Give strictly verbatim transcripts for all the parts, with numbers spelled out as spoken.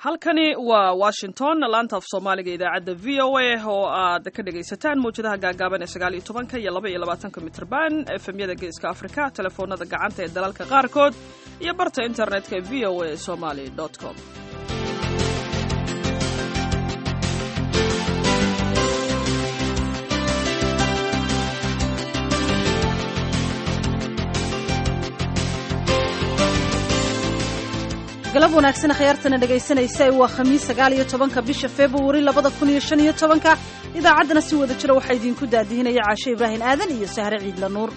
halkani waa Washington laanta af Soomaaliga idaacadda V O A oo aad ka dhagaysataan muujadaha gaagaaban ee sagaal iyo toban iyo laba iyo labaatan mitirban F M-yada Geeska Afrika, telefoonada gacanta ee dalalka qaarkood iyo barta internetka v o a somali dot com. galab wanaagsan khayartana dhagaysanaysa waa khamiis sagaal iyo tobanka bisha February labada kun iyo shan iyo tobanka idaacadana si wada jira waxa idin ku daadihinaya Caashe Ibrahim Aadan iyo Sahre Ciidla Nuur.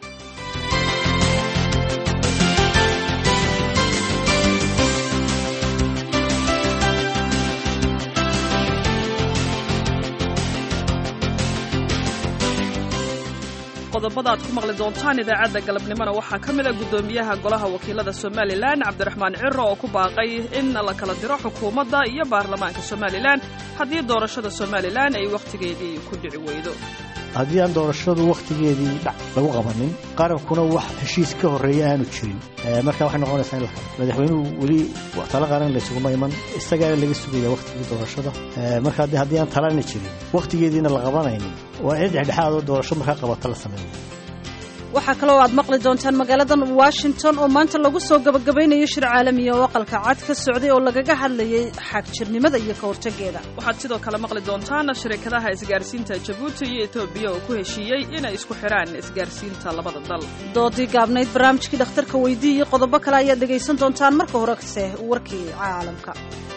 qodobada aad ku maqli doontaan idaacadda galabnimona waxaa ka mid ah gudoomiyaha golaha wakiilada Somaliland Cabdiraxmaan Ciro oo ku baaqay in la kala diro xukuumadda iyo baarlamaanka Somaliland haddii doorashada Somaliland ay waqtigeedii ku dhici weydo. haddii aan doorashadu waqtigeedii dhac lagu qabanin qarankuna wax heshiis ka horeeya aanu jirin marka waxay noqonaysaa in la kala madaxweynuhu weli tala qaran la isugu mayman isaga laga sugaya waqtigii doorashada marka haddii aan talana jirin waqtigeediina la qabanaynin waa in dhexdhexaad oo doorasho marka qabata la sameeyo. waxa kale oo aad maqli doontaan magaalada Washington oo maanta lagu soo gabagabeynayo shir caalami ah oo aqalka cad ka socday oo lagaga hadlayay xagjirnimada iyo ka hortageeda. waxaad sidoo kale maqli doontaan shirkadaha isgaarsiinta Djibouti iyo Ethiopia oo ku heshiiyay inay isku xiraan isgaarsiinta labada dal. doodii gaabnayd barnaamijkii dhakhtarka weydii iyo qodobo kale ayaad dhagaysan doontaan marka horese warkii caalamka.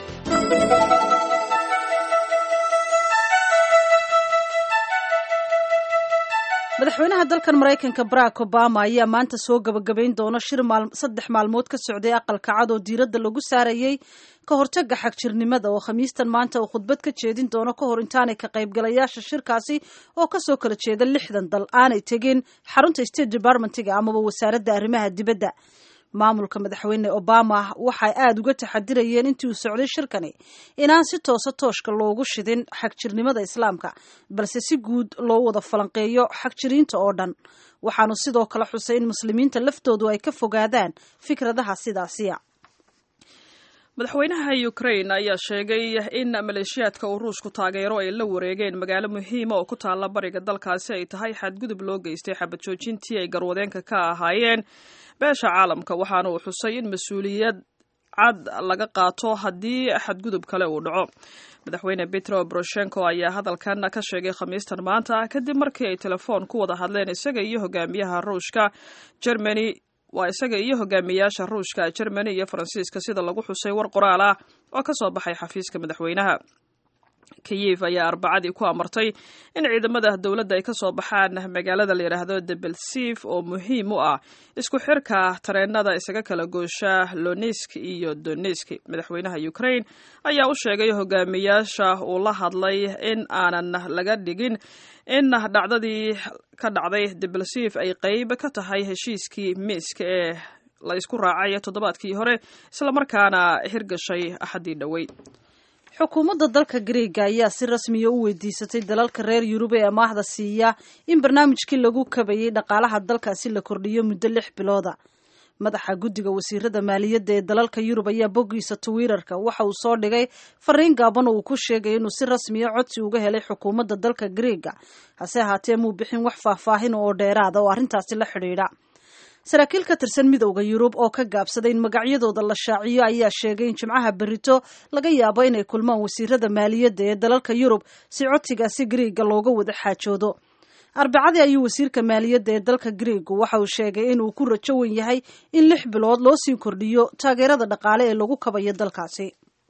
madaxweynaha dalkan Mareykanka Barack Obama ayaa maanta soo gabagabeyn doona shir saddex maalmood ka socday aqalka cad oo diiradda lagu saarayay ka hortagga xagjirnimada oo khamiistan maanta uu khudbad ka jeedin doono ka hor intaanay ka qaybgalayaasha shirkaasi oo ka soo kala jeeda lixdan dal aanay tegin xarunta State Department-ga amaba wasaaradda arrimaha dibadda. maamulka madaxweyne Obama waxay aad uga taxadirayeen intii uu socday shirkani inaan si toosa tooshka loogu shidin xagjirnimada islaamka balse si guud loo wada falanqeeyo xagjiriinta oo dhan. waxaanu sidoo kale xusay in muslimiinta laftoodu ay ka fogaadaan fikradaha sidaasiya. madaxweynaha Ukraine ayaa sheegay in maleeshiyaadka uu Ruushku taageero ay la wareegeen magaalo muhiim ah oo ku taala bariga dalkaasi ay tahay xadgudub loo geystay xabad joojintii ay garwadeenka ka ahaayeen beesha caalamka, waxaana uu xusay in mas'uuliyad cad laga qaato haddii xadgudub kale uu dhaco. madaxweyne Petro Poroshenko ayaa hadalkan ka sheegay khamiistan maanta kadib markii ay telefoon ku wada hadleen isaga iyo hogaamiyaha Ruushka Germany waa isaga iyo hogaamiyaasha Ruushka Germany iyo Faransiiska sida lagu xusay war qoraal ah oo ka soo baxay xafiiska madaxweynaha. Kyiv ayaa arbacadii ku amartay in ciidamada dawladda ay ka soo baxaan magaalada la yiraahdo Debaltseve oo muhiim u ah isku xirka tareenada isaga kala goosha Donetsk iyo Donetsk. madaxweynaha Ukraine ayaa u sheegay hogaamiyaasha uu la hadlay in aanan laga dhigin in dhacdadii ka dhacday Debaltseve ay qayb ka tahay heshiiskii Minsk ee la isku raacay toddobaadkii hore isla markaana hirgashay axadii dhawey. xukuumadda dalka Greega ayaa si rasmi ah u weydiisatay dalalka reer Yurub ee amaahda siiya in barnaamijkii lagu kabayay dhaqaalaha dalkaasi la kordhiyo muddo lix bilooda. madaxa guddiga wasiirada maaliyadda ee dalalka Yurub ayaa boggiisa Twitter-ka waxa uu soo dhigay fariin gaaban oo uu ku sheegay inuu si rasmi ah codsi uga helay xukuumadda dalka Greega hase ahaatee muu bixin wax faahfaahin oo dheeraad ah oo arrintaasi la xidhiidha. saraakiil ka tirsan midowda Yurub oo ka gaabsaday in magacyadooda la shaaciyo ayaa sheegay in jimcaha berito laga yaabo inay kulmaan wasiirada maaliyadda ee dalalka Yurub si codsigaasi Greega looga wada xaajoodo. arbacadii ayuu wasiirka maaliyadda ee dalka Greega waxa uu sheegay in uu ku rajo weyn yahay in lix bilood loo sii kordhiyo taageerada dhaqaale ee lagu kabayo dalkaasi.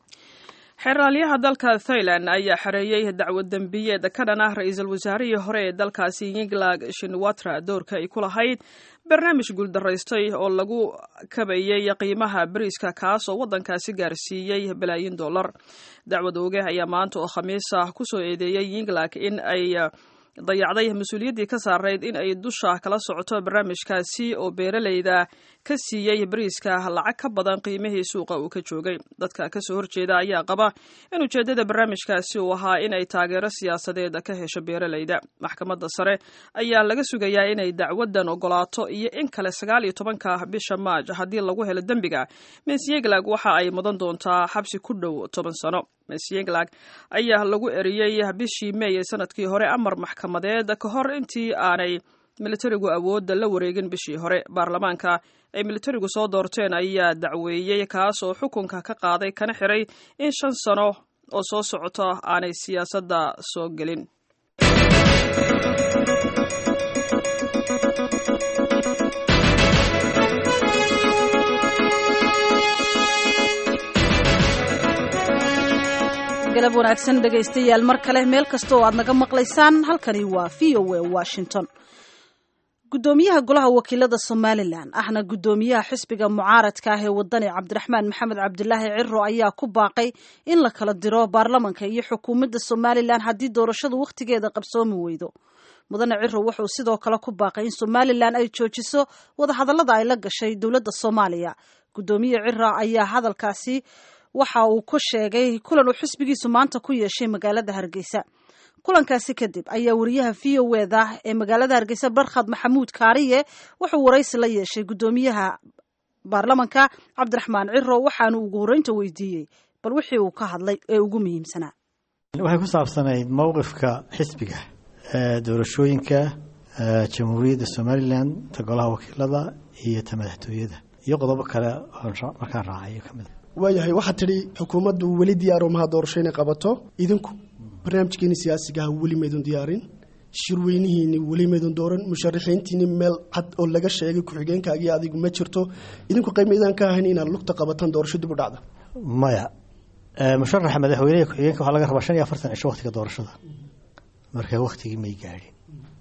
xeraalyaha dalka Thailand ayaa xareeyay dacwad dambiyeed ka dhan ah ra'iisul wasaarihii hore ee dalkaasi Yingluck Shinawatra doorka ay ku lahayd barnaamij guuldaraystay oo lagu kabayay qiimaha bariiska kaas oo wadankaasi gaarsiiyay bilaayin dollar. dacwad ooge ayaa maanta oo khamiis ah ku soo eedeeyay Yingluck in ay dayacday mas-uuliyaddii ka saarayd in ay dusha kala socoto barnaamijkaasi oo beeralayda ka siiyey bariiska lacag ka badan qiimihii suuqa uu ka joogay. dadka kasoo horjeeda ayaa qaba in ujeedada barnaamijkaasi uu ahaa in ay taageero siyaasadeed ka hesho beeralayda. maxkamadda sare ayaa laga sugayaa inay dacwadan ogolaato iyo in kale sagaal iyo tobanka bisha maaj haddii lagu helo dembiga. miss Yeglag waxa ay mudan doontaa xabsi ku dhow toban sano. miss Yeglag ayaa lagu eriyey bishii May ee sanadkii hore amar maxkamadeed ka hor intii aanay militarigu awoodda la wareegin bishii hore. baarlamaanka ay militarigu soo doorteen ayaa dacweeyey kaas oo xukunka ka qaaday kana xiray in shan sano oo soo socota aanay siyaasadda soo gelin. galab wanaagsan dhegaystayaal mar kale meel kasta oo aad naga maqlaysaan halkani waa v o a Washington. gudoomiyaha golaha wakiilada Somaliland ahna gudoomiyaha xisbiga mucaaradka ah ee wadani Cabdiraxmaan Maxamed Cabdilaahi Cirro ayaa ku baaqay in la kala diro baarlamaanka iyo xukuumadda Somaliland haddii doorashadu waqtigeeda qabsoomi weydo. mudane Cirro wuxuu sidoo kale ku baaqay in Somaliland ay joojiso wada hadallada ay la gashay dawladda Soomaaliya. gudoomiye Cirro ayaa hadalkaasi waxa uu ku sheegay kulan uu xisbigiisu maanta ku yeeshay magaalada Hargeysa. kulankaasi kadib ayaa wariyaha V O A da ee magaalada Hargeysa Barkhad Maxamuud Kaariye wuxuu waraysi la yeeshay gudoomiyaha baarlamaanka Cabdiraxmaan Cirro waxaanu ugu horeynta weydiiyey bal wixii uu ka hadlay ee ugu muhiimsanaa. waxay ku saabsanayd mowqifka xisbiga ee doorashooyinka jamhuuriyadda Somaliland ta golaha wakiilada iyo ta madaxtooyada iyo qodobo kale oo markaan raacayo kamid waayahay waxaa tidhi xukuumaddu weli diyaar uma doorasho inay qabato idinku barnaamijkeeni siyaasiga weli meedun diyaarin shirweynihiini weli meedun dooran musharaxiintiini meel cad oo laga sheegay ku-xigeenkaagii adigu ma jirto idinku qiimeedaan ka ahayn inaad lugta qabataan doorasho dib u dhacda maya musharaxa madaxweynaha ku-xigeenka waxaa laga rabaa shan iyo afartan cisho waqtiga doorashada marka waqtigii may gaadhin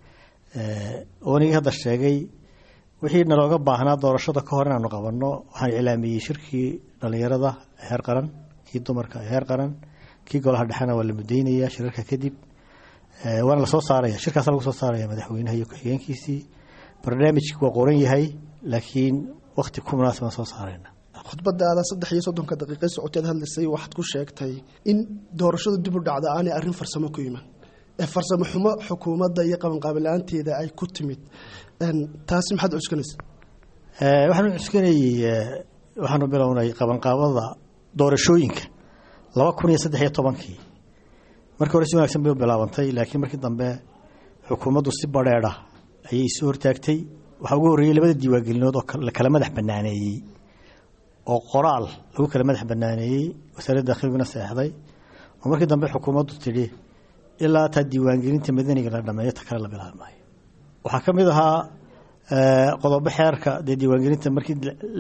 oonigii hadda sheegay wixii nalooga baahnaa doorashada ka hor inaanu qabanno waxaan iclaamiyey shirkii dhalinyarada heer qaran kii dumarka heer qaran kii golaha dhexena waa la mudaynayaa shirarka kadib waana lasoo saaraya shirkaasa lagu soo saaraya madaxweynaha iyo ku-xigeenkiisii barnaamijku waa qoran yahay laakiin waqti ku munaasabaan soo saarayna. khudbadaada saddex iyo soddonka daqiiqe socoteed hadlaysay waxaad ku sheegtay in doorashada dib u dhacda aanay arrin farsamo ku iman ee farsamo xumo xukuumadda iyo qabanqaabilaanteeda ay ku timid taasi maxaad cuskanaysa? waxaanu cuskanayey waxaanu bilownay qabanqaabada doorashooyinka laba kun iyo saddex iyo tobankii markii hore si wanaagsan bay u bilaabantay laakiin markii dambe xukuumaddu si badheedha ayay isu hortaagtay. waxaa ugu horreeyey labada diiwaangelinood oo la kala madax banaaneeyey oo qoraal lagu kala madax banaaneeyey wasaaradda dakhliguna saxday oo markii dambe xukuumaddu tidhi ilaa taa diiwaangelinta madaniga la dhameeyo ta kale la bilaabi maayo. waxaa ka mid ahaa qodobo xeerka dee diiwaangelinta markii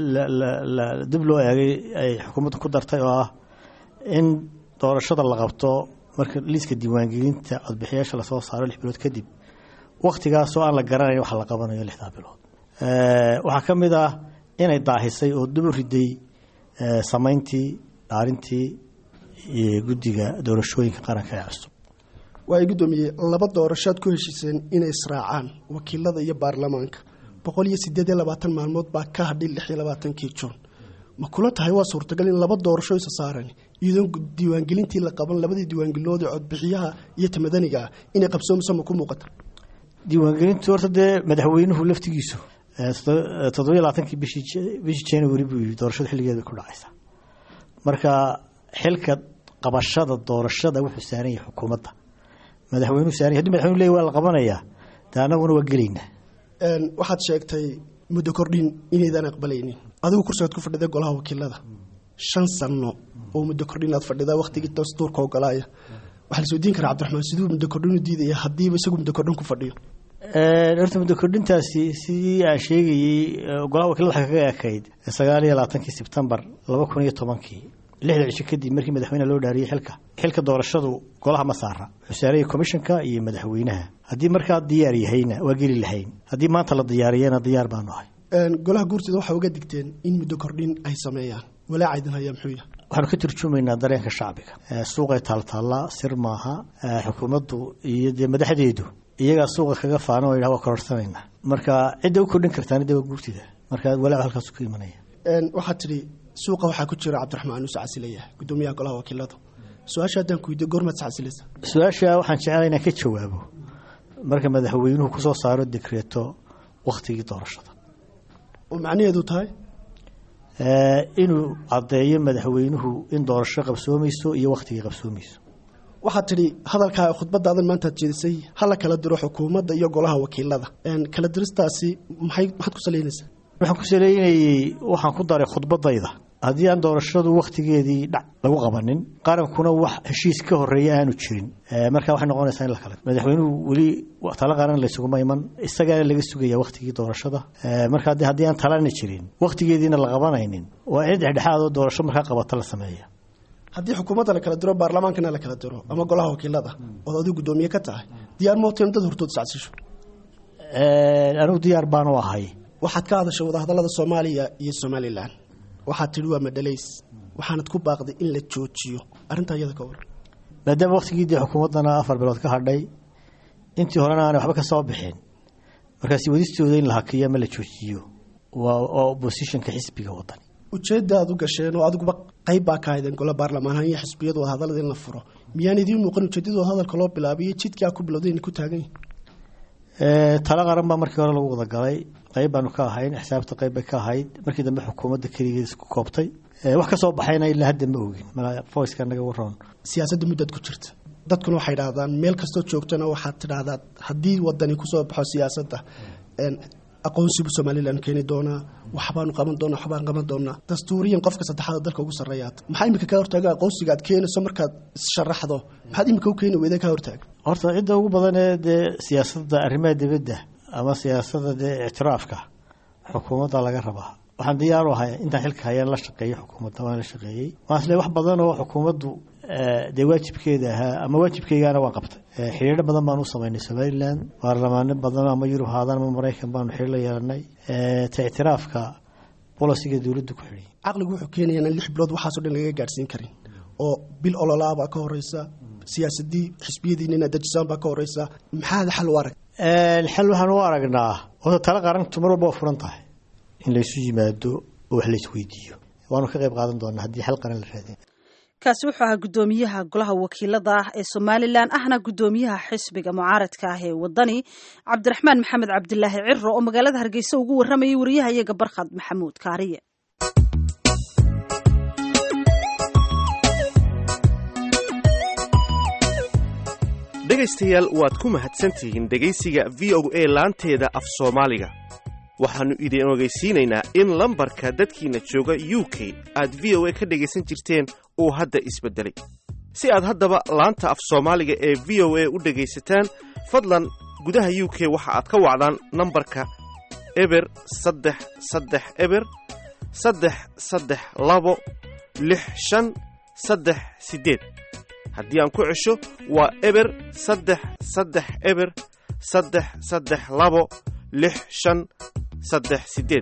dib loo eegay ay xukuumaddu ku dartay oo ah in doorashada la qabto marka liiska diiwaangelinta codbixiyaasha lasoo saaro lix bilood kadib waqtigaasoo aan la garanayn waxa la qabanayo lixdaa bilood. waxaa ka mid ah inay daahisay oo dib u riday samayntii dhaarintii guddiga doorashooyinka qaranka ee cusub. waa gudoomiye laba doorashaad ku heshiiseen inay israacaan wakiilada iyo baarlamaanka boqol iyo siddeed iyo labaatan maalmood baa ka hadhay lix iyo labaatankii Juun. ma kula tahay waa suurtagal in laba doorasho isa saaraan iyadoo diiwaangelintii la qaban labadii diiwaangelinood ee codbixiyaha iyo tamadaniga inay qabsoomayso ma ku muuqata? diiwaangelintu horta dee madaxweynuhu laftigiisu toddoba iyo labaatankii bishii bishii January buu yiri doorashada xilligeeda ku dhacaysa. marka xilka qabashada doorashada wuxuu saaran yahay xukuumadda madaxweynuhu saaran yahay. haddii madaxweynuhu leeyahay waa la qabanayaa taa anaguna waa gelaynaa. waxaad sheegtay muddo kordhin inaydan aqbalaynin adigu kursigaad ku fadhiday golaha wakiilada shan sano oo muddo kordhin aad fadhidaa waqtigii dastuurka ogolaaya waxaa la soo diin karaa Cabdiraxmaan siduu muddo kordhin u diidaya haddiiba isagu muddo kordhin ku fadhiyo. horta muddo kordhintaasi sidii aan sheegayey golaha wakiilada waxaa kaga ekayd sagaal iyo labaatankii Sebtembar laba kun iyo tobankii lixda cisho kadib markii madaxweynaha loo dhaariyey xilka xilka doorashadu golaha ma saara wuxuu saarayay komishanka iyo madaxweynaha. haddii markaa diyaar yahayna waa geli lahayn haddii maanta la diyaariyana diyaar baanu ahay. golaha guurtida waxaa uga digteen in muddo kordhin ay sameeyaan walaacaydin hayaa muxuu yahay? waxaanu ka turjumaynaa dareenka shacbiga suuqay taaltaallaa sir maaha xukuumaddu iyo dee madaxdeedu iyagaa suuqa kaga faano oo yidhaha waa kororsanayna marka cidda u kordhin kartaan cidda waa guurtida marka walaac halkaas ku imanaya waxaad tidhi suuqa waxaa ku jira cabdiraxmaan nuuse casileeyaha gudoomiyaha golaha wakiilada su-aasha haddaan ku weydiyo goormaad iscasilaysa su-aasha waxaan jeclaa inaan ka jawaabo marka madaxweynuhu kusoo saaro dekreeto wakhtigii doorashada oo macnaheedu tahay inuu caddeeyo madaxweynuhu in doorasho qabsoomayso iyo wakhtigii qabsoomayso waxaad tidhi hadalkaa khudbadaadan maantaad jeedisay hala kala diro xukuumadda iyo golaha wakiilada kala diristaasi maxay maxaad ku saleynaysaa waxaan ku saleynayey waxaan ku daray khudbadayda haddii aan doorashadu wakhtigeedii dhac lagu qabanin qarankuna wax heshiis ka horreeya aanu jirin marka waxay noqonaysaa in la kala madaxweynuhu weli talo qaran laysuguma iman isagaana laga sugaya wakhtigii doorashada marka haddii aan talana jirin wakhtigeediina la qabanaynin waa in dhexdhexaad oo doorasho markaa qabata la sameeya haddii xukuumadda la kala diro baarlamaankana la kala diro ama golaha wakiilada ood adigu guddoomiye ka tahay diyaar mooteen dad hortood iscadsisho anigu diyaar baanu ahay waxaad ka hadashay wadahadallada soomaaliya iyo somalilan waxaad tidhi waa madhalays waxaanad ku baaqday in la joojiyo arrintaa iyada ka waran maadaama wakhtigiidii xukuumaddana afar bilood ka hadhay intii horena aanay waxba ka soo bixin markaasi wadistooda in la hakiyo ama la joojiyo waa oppositionka xisbiga wadani ujeedda aad u gasheen oo adiguba qayb baa ka haydeen golo baarlamaanhan iyo xisbiyadu wadahadallada in la furo miyaan idiin muuqan ujeeddadooda hadalka loo bilaabiyo jidkii aa ku bilowday inay ku taagan yihin talo qaran baa markii hore lagu wada galay qayb baanu ka ahayn xisaabta qayb bay ka ahayd markii dambe xukuumadda keligeed isku koobtay wax ka soo baxayna ilaa hadda ma ogin voiceka naga waroon siyaasadda muddaad ku jirta dadkuna waxay idhahdaan meel kastoo joogtana waxaad tidhaahdaa haddii wadani kusoo baxo siyaasadda aqoonsibu somalilan keeni doonaa waxbaanu qaban doonaa waxbaan qaban doonaa dastuuriyan qofka saddexaad dalka ugu sarreeyaad maxaa imika ka hortaaga aqoonsiga aad keenayso markaad sharaxdo maxaad imika u keeni weyda ka hortaaga horta cidda ugu badan ee dee siyaasadda arrimaha dibadda ama siyaasadda dee ictiraafka xukuumadda laga rabaa waxaan diyaar u ahay intaan xilka hayaan la shaqeeyey xukuumadda waan la shaqeeyey waan isle wax badan oo xukuumaddu dee waajibkeeda ahaa ama waajibkeygaana waan qabtay xiriiro badan baan u samaynay somalilan baarlamaano badan ama yurub haadaan ama maraykan baanu xiriir la yeelanay ta ictiraafka bolisiga dowladdu ku xidhiyay caqligu wuxuu keenayaa in lix bilood waxaasoo dhan lagaga gaadhsiin karin oo bil ololaabaa ka horeysa siyaasadii xisbiyadiina inaad dejisaan baa ka horeysa maxaad xal u arag xal waxaan u aragnaa horta talo qarantu mar walba waa furan tahay in laysu yimaado oo wax laysweydiiyo waanu ka qayb qaadan doonaa haddii xal qaran la raadin kaasi wuxuu ahaa guddoomiyaha golaha wakiilada ah ee somalilan ahna guddoomiyaha xisbiga mucaaradka ah ee wadani cabdiraxmaan maxamed cabdilaahi ciro oo magaalada hargeysa ugu warramayay wariyaha iyaga barkhad maxamuud kaariye dhegaystayaal waad ku mahadsantihiin dhegaysiga v o a laanteeda af soomaaliga waxaannu idin ogeysiinaynaa in lambarka dadkiina jooga u k aad v o a ka dhegaysan jirteen uu hadda isbeddelay si aad haddaba laanta af soomaaliga ee v o a u dhegaysataan fadlan gudaha u k waxa aad ka wacdaan nambarka eber saddex saddex eber saddex saddex labo lix shan saddex siddeed haddii aan ku cesho waa eber saddex saddex eber saddex saddex labo lix shan saddex siddeed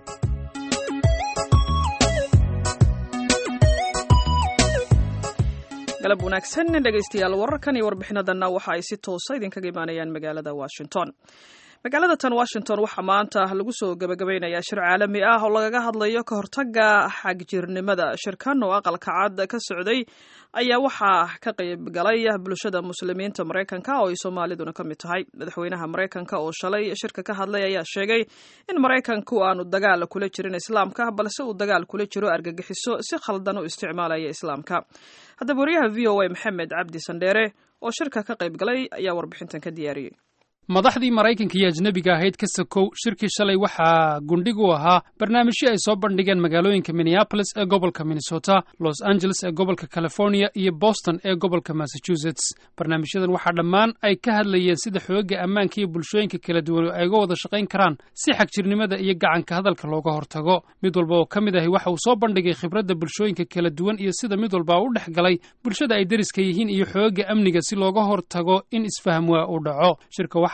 galab wanaagsan dhegaystayaal wararkan iyo warbixinadanna waxa ay si toosa idinkaga imaanayaan magaalada washington magaalada tan washington waxaa maanta lagu soo gabagabaynayaa shir caalami ah oo lagaga hadlayo ka hortagga xagjirnimada shirkan oo aqalka cad ka socday ayaa waxaa ka qayb galay bulshada muslimiinta maraykanka oo ay soomaaliduna ka mid tahay madaxweynaha maraykanka oo shalay shirka ka hadlay ayaa sheegay in maraykanku aanu dagaal kula jirin islaamka balse uu dagaal kula jiro argagixiso si khaldan u isticmaalaya islaamka haddaba wariyaha v o a maxamed cabdi sandheere oo shirka ka qayb galay ayaa warbixintan ka diyaariyey madaxdii maraykanka iyo ajnebiga ahayd ka sokow shirkii shalay waxaa gundhig u ahaa barnaamijyo ay soo bandhigeen magaalooyinka minneapolis ee gobolka minnesota los angeles ee gobolka california iyo boston ee gobolka massachusetts barnaamijyadan waxaa dhammaan ay ka hadlayeen sida xoogga ammaanka iyo bulshooyinka kala duwan ay uga wada shaqayn karaan si xagjirnimada iyo gacanka hadalka looga hortago mid walba oo ka mid ahi waxa uu soo bandhigay khibradda bulshooyinka kala duwan iyo sida mid walba u dhex galay bulshada ay deriska yihiin iyo xoogga amniga si looga hortago in isfaham waa uu dhaco shirka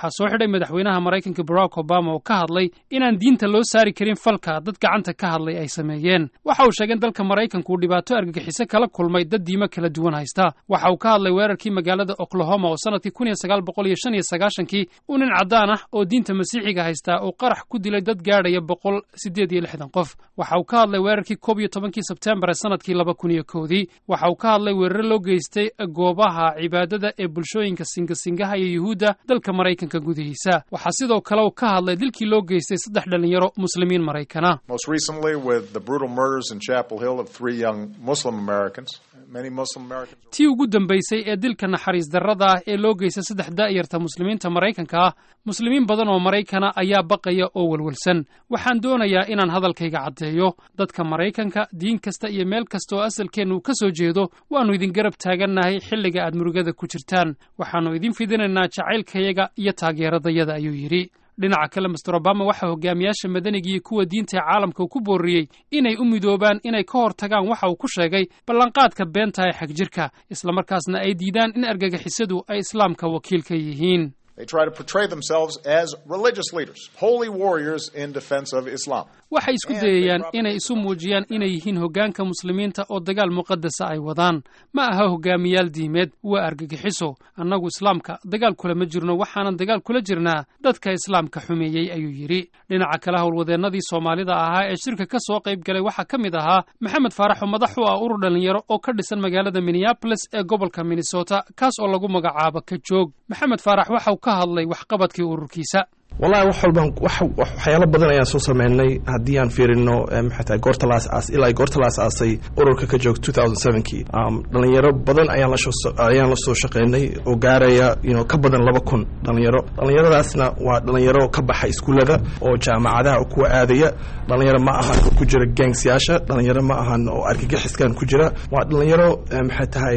waxaa soo xidhay madaxweynaha maraykanka barack obama oo ka hadlay inaan diinta loo saari karin falka dad gacanta ka hadlay ay sameeyeen. waxa uu sheegay in dalka maraykanku uu dhibaato argagixiso kala kulmay dad diimo kala duwan haysta. waxa uu ka hadlay weerarkii magaalada oklahoma oo sanadkii kun iyo sagaal boqol iyo shan iyo sagaashankii uu nin caddaan ah oo diinta masiixiga haystaa uu qarax ku dilay dad gaadhaya boqol siddeed iyo lixdan qof. waxa uu ka hadlay weerarkii koob iyo tobankii sebtembar ee sanadkii laba kun iyo kowdii. waxa uu ka hadlay weeraro loo geystay goobaha cibaadada ee bulshooyinka singasingaha iyo yuhuudda dalka maraykanka gudihiisa. waxaa sidoo kale uu ka hadlay dilkii loo geystay saddex dhalinyaro muslimiin maraykana. Most recently with the brutal murders in Chapel Hill of three young Muslim Americans. Many Muslim Americans. tii ugu dambaysay ee dilka naxariis darrada ah ee loo geystay saddex daa'irta muslimiinta maraykanka ah, muslimiin badan oo maraykana ayaa baqaya oo walwalsan. waxaan doonayaa inaan hadalkayga caddeeyo. dadka maraykanka, diin kasta iyo meel kasta oo asalkeennu ka soo jeedo, waannu idin garab taagannahay xilliga aad murugada ku jirtaan. waxaannu idin fidinaynaa jacaylkayaga iyo taageeradayada, ayuu yidhi. dhinaca kale master obama waxaa hogaamiyaasha madaniga iyo kuwa diinta ee caalamka ku booriyey inay u midoobaan inay ka hor tagaan waxa uu ku sheegay ballanqaadka beenta ee xagjirka, islamarkaasna ay diidaan in argagixisadu ay islaamka wakiil ka yihiin. They try to portray themselves as religious leaders, holy warriors in defense of Islam. waxay isku dayayaan inay isu muujiyaan inay yihiin hoggaanka muslimiinta oo dagaal muqaddasa ay wadaan. ma aha hogaamiyaal diimeed, waa argagixiso. annagu islaamka dagaal kula ma jirno, waxaanan dagaal kula jirnaa dadka islaamka xumeeyey, ayuu yidhi. dhinaca kale howlwadeennadii soomaalida ahaa ee shirka ka soo qayb galay waxaa ka mid ahaa maxamed faarax oo madax u ah urur dhalinyaro oo ka dhisan magaalada minneapolis ee gobolka minnesota, kaas oo lagu magacaabo ka joog. maxamed faarax waxa ka hadlay waxqabadkii ururkiisa. wallahi wax walbaan wax waxyaalo badan ayaan soo sameynay haddii aan fiirino maxay goorta laas aas ilaa goorta laas aasay ururka ka joog two thousand seven-kii um dhalinyaro badan ayaan la soo ayaan la soo shaqeynay oo gaaraya you know ka badan laba kun dhalinyaro. dhalinyaradaasna waa dhalinyaro ka baxay iskuulada oo jaamacadaha ku aadaya. dhalinyaro ma ahan ku jira gangsiyaasha, dhalinyaro ma ahan oo argagixiskan ku jira. waa dhalinyaro maxay tahay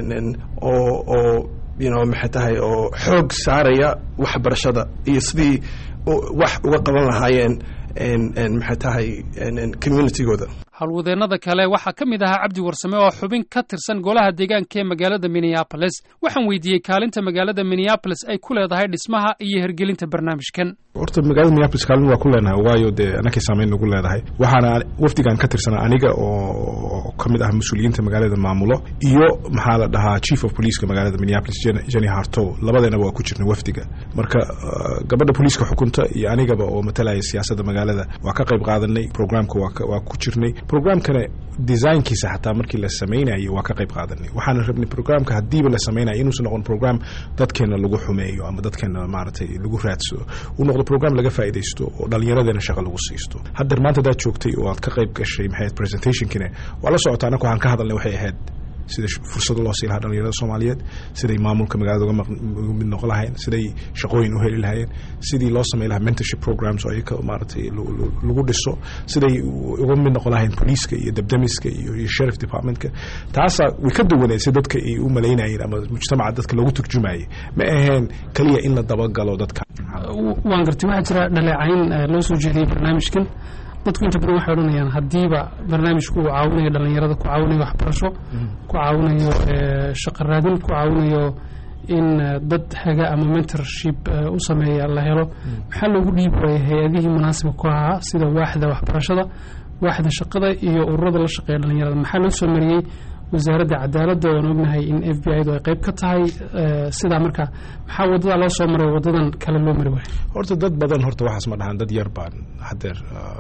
oo oo you know maxay tahay oo xoog saaraya waxbarashada iyo sidii wax uga qaban lahaayeen maxay tahay communitygooda. howlwadeennada kale waxaa ka mid ahaa cabdi warsame oo xubin ka tirsan golaha deegaanka ee magaalada minneapolis. waxaan weydiiyey kaalinta magaalada minneapolis ay ku leedahay dhismaha iyo hirgelinta barnaamijkan. horta magaalada minneapolis kaalin waa ku leenahay, waayo dee anakay saamayn nagu leedahay. waxaana wafdigan ka tirsanaa aniga oo ka mid ah mas-uuliyiinta magaalada maamulo iyo maxaa la dhahaa chief of policeka magaalada minneapolis jenny hartow, labadeenaba waa ku jirnay wafdiga. marka gabadha booliiska xukunta iyo anigaba oo matalaya siyaasadda magaalada waa ka qayb qaadanay. programka waa ku jirnay. programkana designkiisa xataa markii la samaynayo waa ka qayb qaadanay. waxaana rabnay programka haddiiba la samaynayo inuusan noqon program dadkeena lagu xumeeyo ama dadkeena maaragtay lagu raadsado, uu noqdo program laga faa'iidaysto oo dhallinyaradeenna shaqo lagu siisto. haddeer maanta hadaad joogtay oo aad ka qayb gashay maxay ahayd presentationkina waa la socotaa. annaga waxaan ka hadalnay waxay ahayd sida fursado loo sii lahaa dhalinyarada Soomaaliyeed, siday maamulka magaalada uga mid noqon lahaayeen, siday shaqooyin u heli lahaayeen, sidii loo sameyn lahaa mentorship programs oo iyaga maaragtay lagu dhiso, siday uga mid noqon lahaayeen booliiska iyo dabdamiska iyo sheriff departmentka. taasaa way ka duwaneed si dadka ay u malaynayeen ama mujtamaca dadka loogu turjumayay, ma aheen kaliya in la dabagalo dadka. waan gartay waxaa jira dhaleecayn loo soo jeediyey barnaamijkan. dadku inta badan waxay odhanayaan haddiiba barnaamijku uu caawinayo dhalinyarada, ku caawinayo waxbarasho, ku caawinayo shaqo raadin, ku caawinayo in dad haga ama mentorship u sameeya la helo, maxaa loogu dhiibi waayay hay-adihii munaasibka ku ahaa sida waaxda waxbarashada, waaxda shaqada iyo ururada la shaqeeya dhalinyarada? maxaa loo soo mariyey wasaaradda cadaaladda oon ognahay in f b i du ay qayb ka tahay? sidaa marka maxaa wadada loo soo maray wadadan kale loo mari waayo? horta dad badan horta waxaas ma dhahaan, dad yar baan haddeer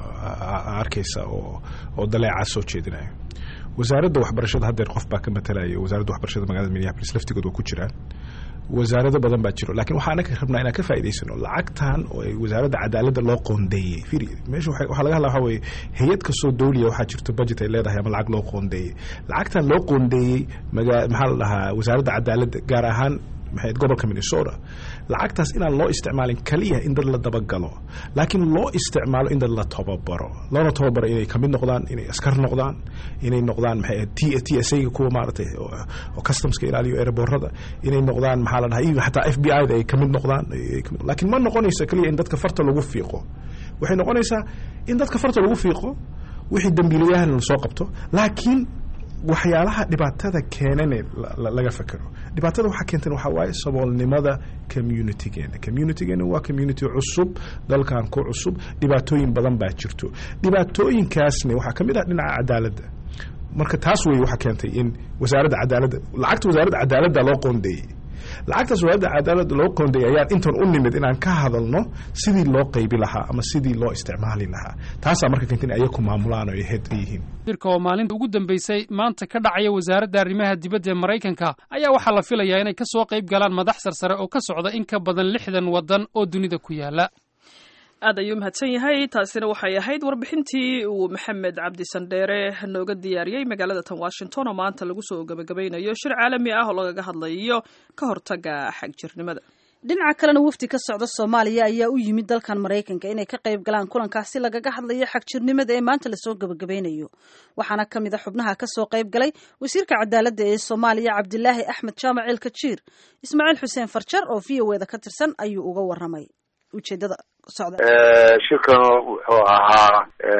arkaysa oo oo daleeca soo jeedinayo. wasaaradda waxbarashada haddeer qof baa ka matalaya. wasaaradda waxbarashada magaalada Minneapolis laftigood waa ku jiraan. wasaarado badan baa jiro, laakiin waxaan ka rabnaa inaan ka faa'iidaysano lacagtan oo ay wasaaradda cadaaladda loo qoondeeyay. fiiri meesha waxa laga hadlaa waxa weeye hay'ad kastoo dawliya waxaa jirto budget ay leedahay ama lacag loo qoondeeyay. lacagtan loo qoondeeyay maxaa la dhahaa wasaaradda cadaaladda gaar ahaan maxay gobolka Minnesota, lacagtaas inaan loo isticmaalin kaliya in dad la dabagalo, laakiin loo isticmaalo in dad la tababaro. loona tababaro inay kamid noqdaan, inay askar noqdaan, inay noqdaan maxay T S A kuwa maaragtay oo customska ilaaliyo airportada, inay noqdaan maxaa la dhahaa iyo xataa F B I da ay kamid noqdaan. laakiin ma noqonayso kaliya in dadka farta lagu fiiqo. waxay noqonaysaa in dadka farta lagu fiiqo wixii dambiilayahan la soo qabto, laakiin waxyaalaha dhibaatada keenane laga fakero dhibaatada waxaa keentay waxa waaye saboolnimada communitygeena communitygeena waa community cusub dalkan ku cusub dhibaatooyin badan baa jirto dhibaatooyinkaasna waxaa ka mid ah dhinaca cadaaladda marka taas wey waxaa keentay in wasaaradda cadaaladda lacagta wasaaradda cadaaladda loo qoondeeyey lacagtaas wasaaradda cadaaladda loo qoondeeyay ayaan intan u nimid inaan ka hadalno sidii loo qaybi lahaa ama sidii loo isticmaali lahaa taasaa marka keentay in ayaku maamulaan oo ay heed yihiin shirka oo maalinta ugu dambeysay maanta ka dhacaya wasaaradda arrimaha dibadda ee Maraykanka ayaa waxaa la filayaa inay ka soo qayb galaan madax sarsare oo ka socda in ka badan lixdan wadan oo dunida ku yaala aad ayuu mahadsan yahay taasina waxay ahayd warbixintii uu maxamed cabdi sandheere nooga diyaariyey magaalada tan Washington oo maanta lagu soo gabagabeynayo shir caalami ah oo lagaga hadlayo ka hortagga xagjirnimada dhinaca kalena wafdi ka socda Soomaaliya ayaa u yimid dalkan Mareykanka inay ka qayb galaan kulankaasi lagaga hadlayo xagjirnimada ee maanta la soo gabagabeynayo waxaana kamid ah xubnaha ka soo qayb galay wasiirka cadaaladda ee Soomaaliya Cabdilaahi Axmed Jaamac Elkajiir Ismaaciil Xuseen Farjar oo V O A da ka tirsan ayuu uga waramay ujeedada socda shirkan wuxuu ahaa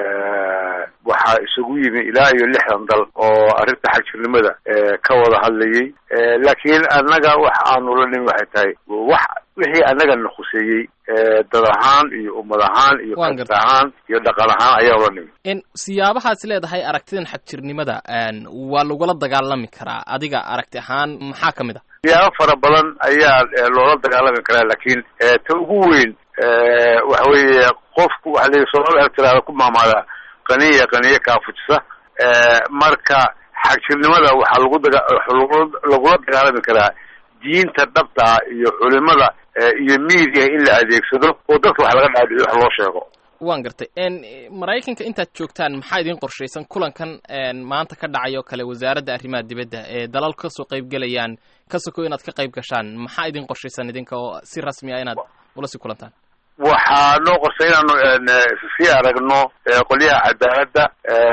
waxaa isugu yimi ilaa iyo lixdan dal oo arrinta xagjirnimada ka wada hadlayay laakiin annaga wax aanu la nimin waxay tahay wax wixii annaga na khuseeyey dad ahaan iyo ummad ahaan iyo qad ahaan iyo dhaqan ahaan ayaa la nimin in siyaabahaas leedahay aragtidan xagjirnimada waa lagula dagaalami karaa adiga aragti ahaan maxaa ka mid ah siyaabo fara badan ayaa loola dagaalami karaa laakiin ta ugu weyn waxa weeye qofku waxa la Soomaaliya tirada ku maamada qaniya qaniya ka fujisa marka xagjirnimada waxa lagu lagu dagaalami karaa diinta dhabta iyo culimada iyo media in la adeegsado oo dadka wax laga dhaadhiyo wax loo sheego waan gartay in Mareykanka intaad joogtaan maxaa idin qorshaysan kulankan maanta ka dhacayo kale wasaaradda arrimaha dibadda ee dalal ka soo qayb galayaan ka soo inaad ka qayb gashaan maxaa idin qorshaysan idinka oo si rasmi ah inaad ula sii kulantaan waxaa noo qorsay inaanu sii aragno qolyaha cadaaladda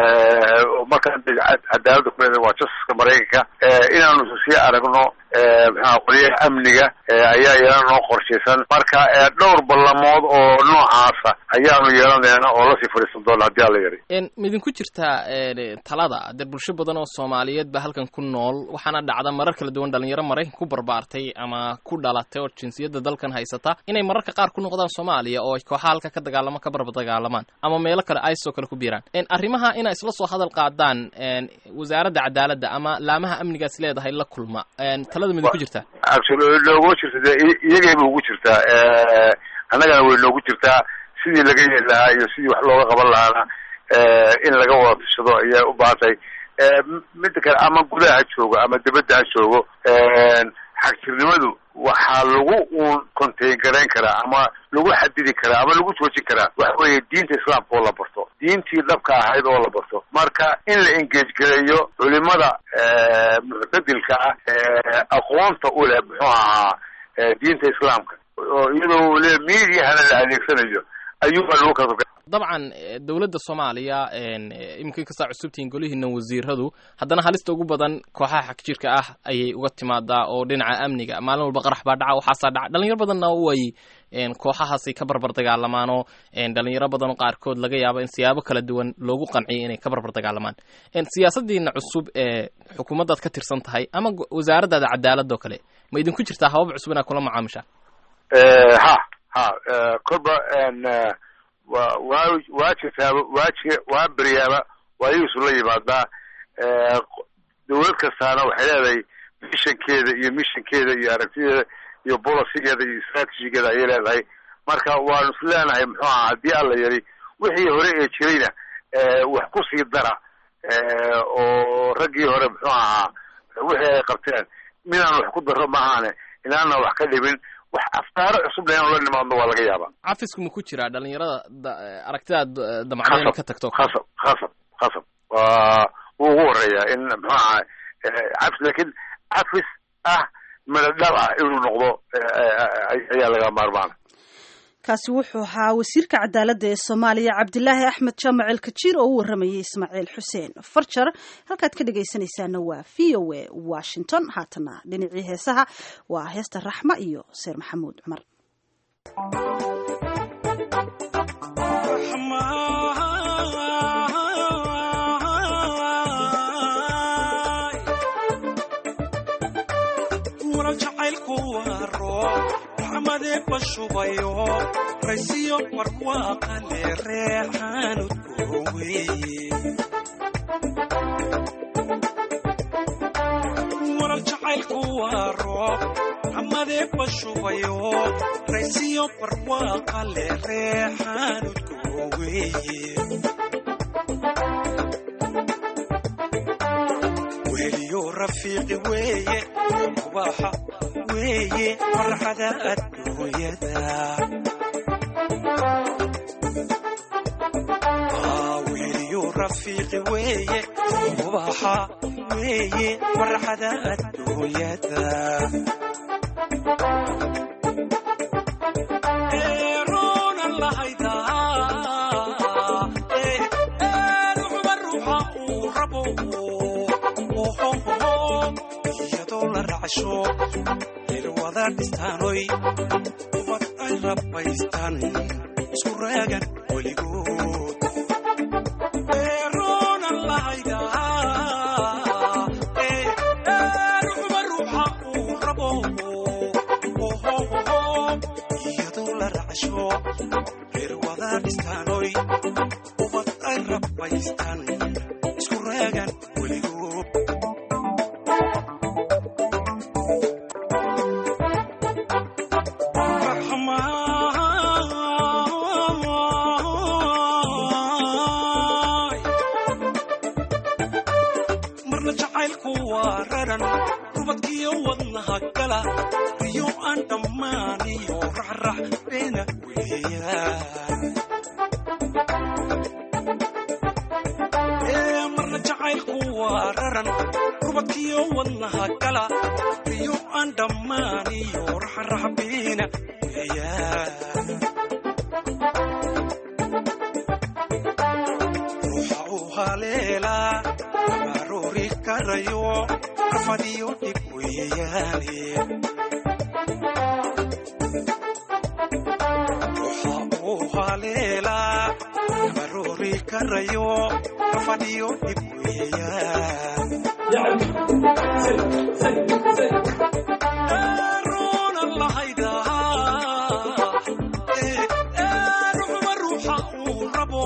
markaan cadaaladda ku leedahay waa justiska Mareykanka inaanu sii aragno maxaa qolyaha amniga ayaa iyana noo qorshaysan marka dhowr ballamood oo noocaasa ayaanu yeelanaynaa oo lasii fadhiisan doona haddii alla yari midinku jirtaa talada dad bulsho badan oo Soomaaliyeed ba halkan ku nool waxaana dhacda marar kala duwan dhalinyaro Mareykan ku barbaartay ama ku dhalatay oo jinsiyadda dalkan haysata inay mararka qaar ku noqdaan Soomaaliya oo ay kooxaha halka ka dagaalamo ka barbar dagaalamaan ama meelo kale ay soo kale ku biiraan in arrimaha inay isla soo hadal qaadaan wasaaradda cadaaladda ama laamaha amnigaas leedahay la kulma talada midinku jirtaa absolutely loogu jirtaa iyagayba ugu jirtaa annagana way noogu jirtaa sidii laga yeeli lahaa iyo sidii wax looga qaban lahaana in laga wada tashado ayaa u baatay mid kale ama gudaha joogo ama dibadda ha joogo xagjirnimadu waxaa lagu uun contain garayn karaa ama lagu xadidi karaa ama lagu joojin karaa waxa weeye diinta islaamka oo la barto diintii dhabka ahayd oo la barto marka in la engage gareeyo culimada muctadilka ah aqoonta u leh muxuu ahaa diinta islaamka oo iyadoo le mediahana la adeegsanayo ayuuba lagu kala dabcan dawladda Soomaaliya imkin ka soo cusubtiin golihiina wasiiradu haddana halista ugu badan kooxaha xagjirka ah ayay uga timaadaa oo dhinaca amniga maalin walba qarax baa dhaca waxa saa dhaca dhalinyaro badanna way kooxahaasi ka barbar dagaalamaano dhalinyaro badan oo qaarkood laga yaabo in siyaabo kala duwan loogu qanciyo inay ka barbar dagaalamaan siyaasadiina cusub ee xukuumadda ka tirsan tahay ama wasaaradda cadaaladda kale ma idinku jirtaa habab cusub inaad kula macaamishaan ee ha ha korba waa waa waa jirtaa waa waa bariyaaba waa isu la yimaadaa dawlad kastaana waxay leedahay missionkeeda iyo missionkeeda iyo aragtideeda iyo policygeeda iyo strategy-geeda ayay leedahay marka waanu isleenahay muxuu ahaa haddii alla yari wixii hore ee jirayna wax ku sii dara oo raggii hore muxuu ahaa wixii ay qabteen midaan wax ku daro maahaane inaana wax ka dhibin wax aftaaro cusub leh oo la nimaadno waa laga yaabaa cafisku ma ku jiraa dhalinyarada aragtida damacdeena ka tagto khasab khasab khasab waa ugu horeeyaa in muxuu ahaa cafis laakiin cafis ah madadhal ah inuu noqdo ayaa laga maarmaan kaasi wuxuu ahaa wasiirka cadaaladda ee Soomaaliya Cabdilaahi Axmed Jaamac Elkajiir oo u waramayay Ismaaciil Xuseen Farjar halkaad ka dhageysanaysaana waa V O A Washington haatana dhinacii heesaha waa heesta Raxma iyo Seer Maxamuud Cumar bashubayo raysiyo barwaaqa le reexaanud kuweeye warar jacaylku waa roob amadee bashubayo raysiyo barwaaqa le reexaanud kuweeye weliyo rafiiqi weeye ubaxa weeye farxada adduunyada weliyo rafiiqi weeye ubaxa weeye farxada adduunyada eeroona lahaydaa ruuxba ruuxa uu rabo iyadoo la raacsho irwada dhistaanoy ubad ay rabbaystaan isku raagan weligood eeroonan lahaydaa ruuxba ruuxa uu rabo iyadoo la raacsho irwada dhistaanoy ubad ay rabbaystaan isku raagan weligood marna jacaylku waa raran rubadkiyo wadnaha gala riyo aan dhammaaniyo raxrax beena weeyaan marna jacaylku waa raran rubadkiyo wadnaha gala riyo aan dhammaaniyo raxrax beena weeyaan ruuxa u haleelaa amaroori karayo rafadiyo dhib weeyaane ruuxa u haleelaa amaroori karayo rafadiyo dhib weeyaan eeroona lahaydaa ruuxba ruuxa uu rabo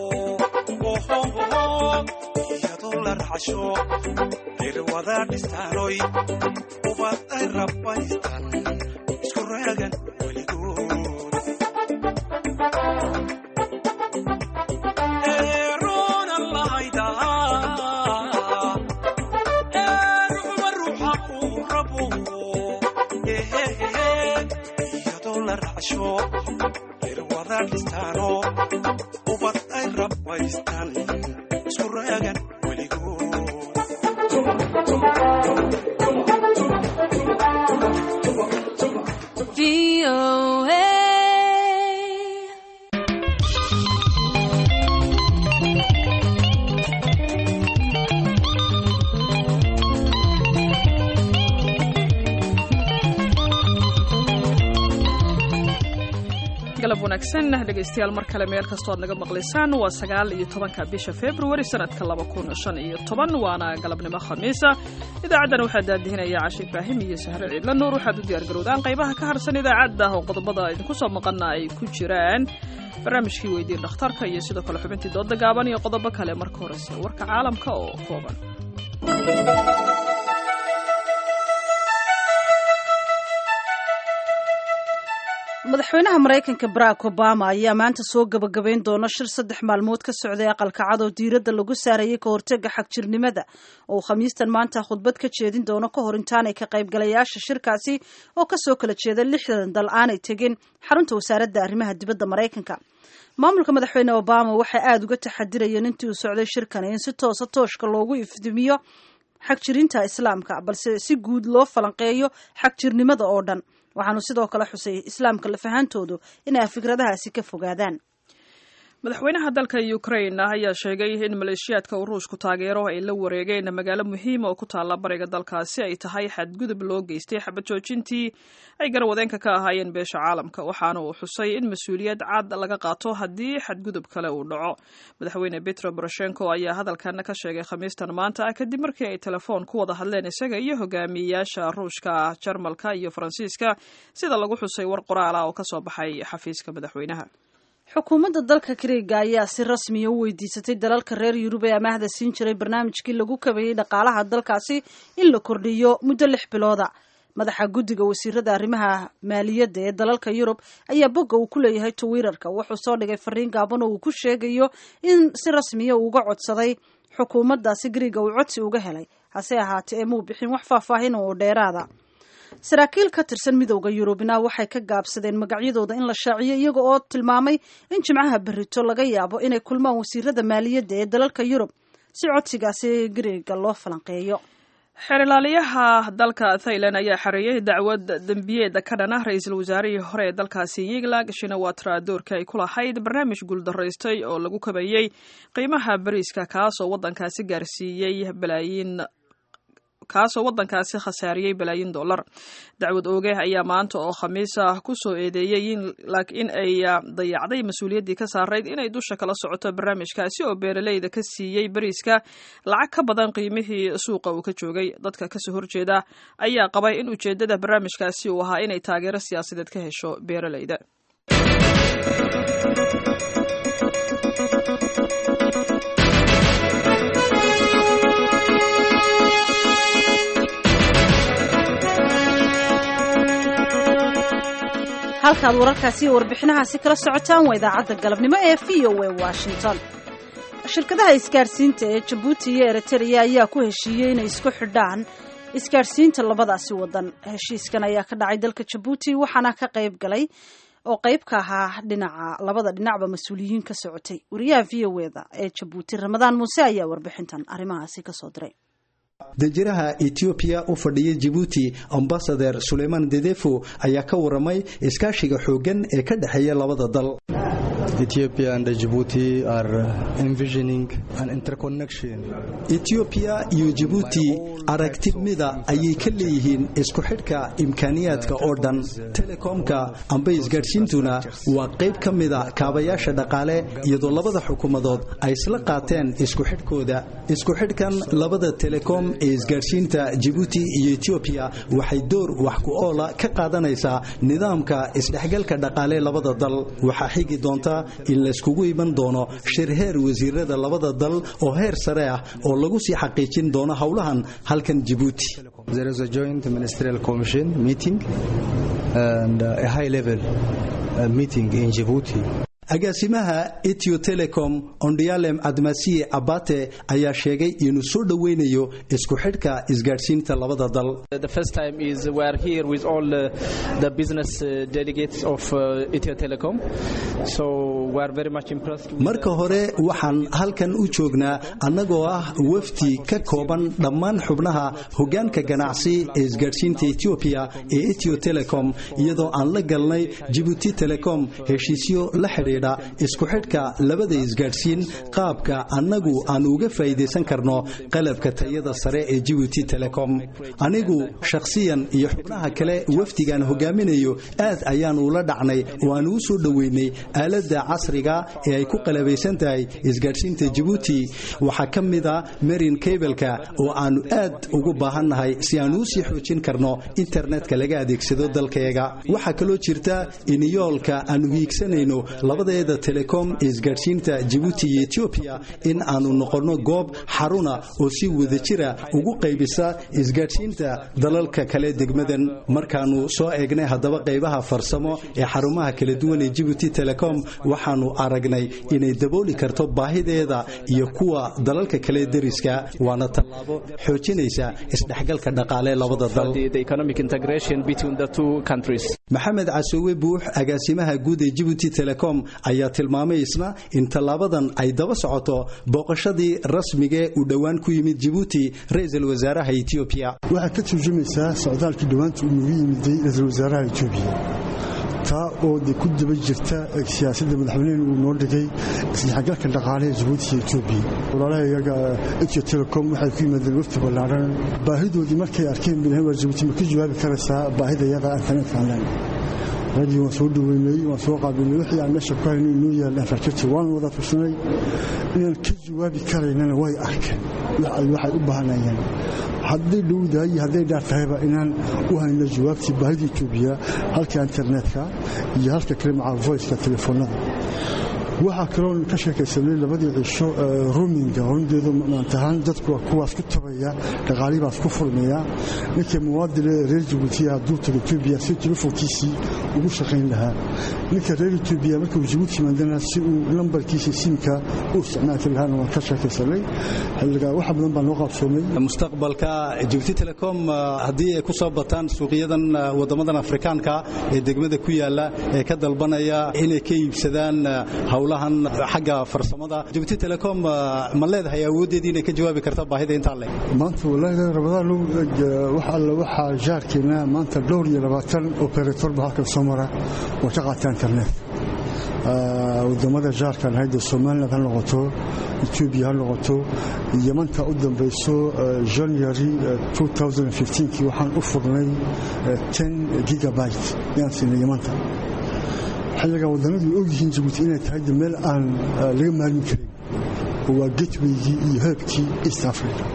iyadoo la raacsho irwada dhistaanoy ubad ay rabbaystaan isku raagan weligood eeroona lahaydaa ruuxba ruuxa uu rabo iyadoo la raacsho irwada dhistaano ubad ay rabbaystaan isku raagan weligood V O A galab wanaagsan dhegaystayaal mar kale meel kastoo aad naga maqlaysaan waa sagaal iyo tobanka bisha februari sanadka laba kun shan iyo toban waana galabnimo khamiisa idaacaddana waxaa daadihinaya cashi ibraahim iyo sahre ciidla nuur waxaad u diyaargarowdaan qaybaha ka harsan idaacadda oo qodobada idinku soo maqana ay ku jiraan barnaamijkii weydiin dhakhtarka iyo sidoo kale xubintii dooda gaaban iyo qodobo kale marka horese warka caalamka oo kooban madaxweynaha maraykanka barack obama ayaa maanta soo gabagabayn doona shir saddex maalmood ka socday aqalka cad oo diiradda lagu saarayay ka hortega xagjirnimada oo khamiistan maanta khudbad ka jeedin doono ka hor intaanay ka qaybgalayaasha shirkaasi oo kasoo kala jeeda lixdan dal aanay tegin xarunta wasaaradda arrimaha dibadda maraykanka maamulka madaxweyne obama waxay aada uga taxadirayeen intii uu socday shirkan in si toosa tooshka loogu ifdimiyo xagjirinta islaamka balse si guud loo falanqeeyo xagjirnimada oo dhan waxaanu sidoo kale xusay islaamka lafahantoodu inay fikradahaasi ka fogaadaan madaxweynaha dalka Ukraine ayaa sheegay in maleeshiyaadka uu Ruushku taageero ay la wareegeen magaalo muhiim oo ku taala bariga dalkaasi ay tahay xadgudub loo geystay xabad joojintii ay garwadeenka ka ahaayeen beesha caalamka waxaana uu xusay in mas'uuliyad cad laga qaato haddii xadgudub kale uu dhaco madaxweyne Petro Poroshenko ayaa hadalkan ka sheegay Khamiistan maanta kadib markii ay telefoon ku wada hadleen isaga iyo hogaamiyayaasha Ruushka, Jarmalka iyo Faransiiska sida lagu xusay war qoraal ah oo ka soo baxay xafiiska madaxweynaha. xukuumadda dalka Greega ayaa si rasmi ah u weydiisatay dalalka reer Yurub ee amaahda siin jiray barnaamijkii lagu kabayay dhaqaalaha dalkaasi in la kordhiyo muddo lix bilooda. madaxa guddiga wasiirada arrimaha maaliyadda ee dalalka Yurub ayaa bogga uu ku leeyahay Twitterka wuxuu soo dhigay fariin gaaban oo uu ku sheegayo in si rasmi ah uga codsaday xukuumaddaasi Greega uu codsi uga helay hase ahaatee ee muu bixin wax faahfaahin oo dheeraada. saraakiil ka tirsan midowda Yurubna waxay ka gaabsadeen magacyadooda in la shaaciyo iyaga oo tilmaamay in jimcaha berrito laga yaabo inay kulmaan wasiirada maaliyadda ee dalalka Yurub si codsigaasi Greega loo falanqeeyo. xeerlaaliyaha dalka Thailand ayaa xareeyay dacwad dambiyeed ka dhan ah ra'iisul wasaarihii hore ee dalkaasi Yingluck Shinawatra doorka ay ku lahayd barnaamij guuldarraystay oo lagu kabayay qiimaha bariiska kaasoo waddankaasi gaarsiiyey balaayiin kaasoo waddankaasi khasaariyey balaayiin dollar. dacwad ooge ayaa maanta oo Khamiis ah ku soo eedeeyay laakiin ay dayacday mas'uuliyaddii ka saarayd inay dusha kala socoto barnaamijkaasi oo beeralayda ka siiyey bariiska lacag ka badan qiimihii suuqa uu ka joogay. dadka ka soo horjeeda ayaa qabay in ujeedada barnaamijkaasi uu ahaa inay taageero siyaasadeed ka hesho beeralayda. halkaad wararkaasi iyo warbixinahaasi kala socotaan waa idaacadda galabnimo ee V O A Washington. shirkadaha isgaarsiinta ee Djibouti iyo Eritrea ayaa ku heshiiyey inay isku xidhaan isgaarsiinta labadaasi wadan. heshiiskan ayaa ka dhacay dalka Djibouti waxaana ka qayb galay oo qayb ka ahaa dhinaca labada dhinacba mas'uuliyiin ka socotay. wariyaha V O A ee Djibouti Ramadaan Muuse ayaa warbixintan arrimahaasi ka soo diray. danjiraha Ethiopia u fadhiyay Djibouti Ambassador Suleiman Dedefo ayaa ka waramay iskaashiga xoogan ee ka dhaxeeya labada dal. Ethiopia and Djibouti are envisioning an interconnection. Ethiopia iyo Djibouti aragtida ayay ka leeyihiin isku xidhka imkaaniyaadka oo dhan. Telecomka amba isgaarsiintuna waa qayb ka mid ah kaabayaasha dhaqaale iyadoo labada xukuumadood ay isla qaateen isku xidhkooda. isku xidhkan labada telecom ee isgaarsiinta Djibouti iyo Ethiopia waxay door wax ku ool ah ka qaadanaysaa nidaamka isdhexgalka dhaqaale labada dal. waxa xigi doonta in la iskugu iman doono shir heer wasiirada labada dal oo heer sare ah oo lagu sii xaqiijin doono hawlahan halkan Djibouti. There is a joint ministerial commission meeting and a high level meeting in Djibouti. agaasimaha Ethio Telecom Ondialem Admasiye Abate ayaa sheegay inuu soo dhaweynayo isku xidhka isgaarsiinta labada dal. The first time is we are here with all uh, the business uh, delegates of uh, Ethio Telecom, so we are very much impressed. marka hore waxaan halkan u joognaa annagoo ah wafdi ka kooban dhammaan xubnaha hoggaanka ganacsi ee isgaarsiinta Ethiopia ee Ethio Telecom iyadoo aan la galnay Djibouti Telecom heshiisyo la xidhiidha isku xidhka labada isgaarsiin qaabka annagu aan uga faa'iideysan karno qalabka tayada sare ee Djibouti Telecom. anigu shakhsiyan iyo xubnaha kale wafdigan hogaaminayo aad ayaan ula dhacnay oo aan u soo dhaweynay aaladda casriga ee ay ku qalabeysan tahay isgaarsiinta Djibouti. waxa ka mid ah marine cable-ka oo aan aad ugu baahannahay si aan u sii xoojin karno internetka laga adeegsado dalkayga. waxa kaloo jirta in yoolka aan hiigsanayno labadeeda telecom isgaarsiinta Djibouti iyo Ethiopia in aanu noqono goob xaruna oo si wada jira ugu qaybisa isgaarsiinta dalalka kale degmadan. markaanu soo eegnay hadaba qaybaha farsamo ee xarumaha kala duwan ee Djibouti Telecom waxaanu aragnay inay dabooli karto baahideeda iyo kuwa dalalka kale deriska waana tallaabo xoojinaysa isdhexgalka dhaqaale labada dal. The economic integration between the two countries. Maxamed Casowe Buux agaasimaha guud ee Djibouti Telecom ayaa tilmaamay isna in tallaabadan ay daba socoto booqashadii rasmiga ee u dhawaan ku yimid Djibouti ra'iisul wasaaraha Ethiopia. waxa ka turjumaysaa socdaalkii dhawaanta uu ugu yimid ra'iisul wasaaraha Ethiopia taa oo de ku daba jirta siyaasadda madaxweynaha uu noo dhigay isdhexgalka dhaqaale ee Djibouti iyo Ethiopia walaalaha iyaga Ethio Telecom waxay ku yimaadeen waqti ballaaran baahidoodii markay arkeen bilaha Djibouti ma ka jawaabi karaysaa baahida iyaga internetka online radio waan soo dhaweynay waan soo qaabilay wixii aan meesha ku haynay inuu yahay infrastructure waan wada tusnay inaan ka jawaabi karaynana way arkeen waxay u baahanayeen haddii dhowdahay haddii dhaartayba inaan u hayno jawaabtii baahida Ethiopia halka internetka iyo halka kalimaha voice-ka telefoonada waxa kaloo ka sheekaysanay labadii cisho roaming rundeedu maantahan dadku kuwaas ku tabaya dhaqaalibaas ku furmaya ninka muwaadin reer Djibouti ah duurta Ethiopia si telefoonkiisii ugu shaqayn lahaa ninka reer Ethiopia markuu Djibouti mandana si uu lambarkiisa simka u isticmaali lahaa waan ka sheekaysanay xilliga wax badan baan loo qabsoomay mustaqbalka Djibouti Telecom hadii ay ku soo bataan suuqyadan wadamadan Afrikaanka ee degmada ku yaala ee ka dalbanaya inay ka iibsadaan hawlahan xagga farsamada Djibouti Telecom ma leedahay awoodeedii inay ka jawaabi karto baahida inta leh maanta wallahi rabadaan waxa alla waxa jaarkeena maanta dhowr iyo labaatan operator baa ka Soomaaliya oo ka qaata internet wadamada jaarkan hay'adda Soomaaliya ha noqoto Ethiopia ha noqoto Yamanta u dambayso January twenty fifteen kii waxaan u furnay ten gigabyte yaan siinay Yamanta xilliga wadannadu og yihiin Djibouti inay tahay meel aan laga maalin karin waa gateway-gii iyo hubkii East Africa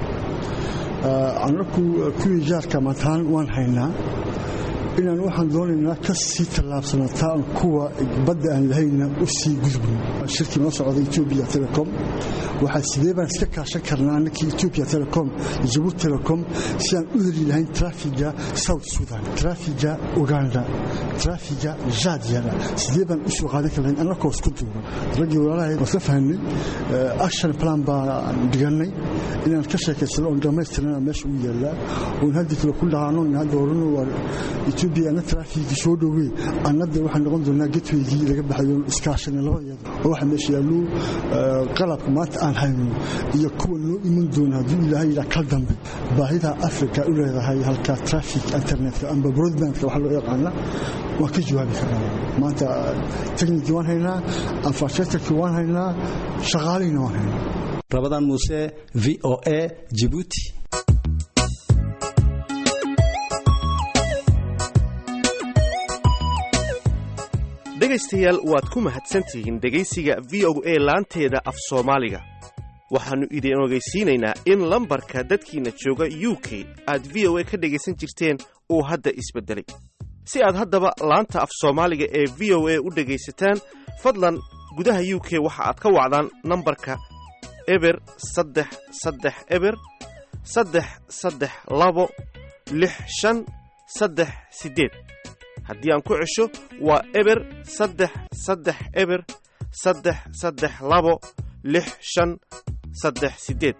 anaku kuwii jaarka mataan waan haynaa inaan waxaan doonaynaa ka sii tallaabsanataan kuwa badda aan lahayna u sii gudbin shirkii noo socda Ethiopia Telecom waxaa sidee baan iska kaashan karnaa annakii Ethiopia Telecom Djibouti Telecom si aan u heli lahayn trafiga South Sudan trafiga Uganda trafiga Jadiana sidee baan u soo qaadan karnaa annakoo isku duuban ragii walaalahay wasla fahanay action plan baan dhiganay inaan ka sheekaysano oo dhamaystirnaa meesha u yaala oo hadda kale ku dhaano hadda horno waa Ethiopia ana trafiga soo dhawey annada waxaan noqon doonaa gateway-gii laga baxayo iskaashan labadayada oo waxa meesha yaalo qalabka maanta aan hayno iyo kuwa loo iman doona haddii ilaahay ila kal dambe baahida Afrika u leedahay halka traffic internetka amba broadbandka waxa loo yaqaana waa ka jawaabi karnaa maanta technique waan haynaa infrastructure waan haynaa shaqaaleyna waan haynaa Rabadaan Muuse V O A Djibouti dhegaystayaal waad ku mahadsantihiin dhegaysiga v o a laanteeda af Soomaaliga waxaannu idin ogeysiinaynaa in lambarka dadkiina jooga U K aad v o a ka dhegaysan jirteen uu hadda isbedelay si aad haddaba laanta af Soomaaliga ee v o a u dhegaysataan fadlan gudaha U K waxa aad ka wacdaan nambarka eber saddex saddex eber saddex saddex labo lix shan saddex sideed haddii aan ku cesho waa eber saddex saddex eber saddex saddex labo lix shan saddex sideed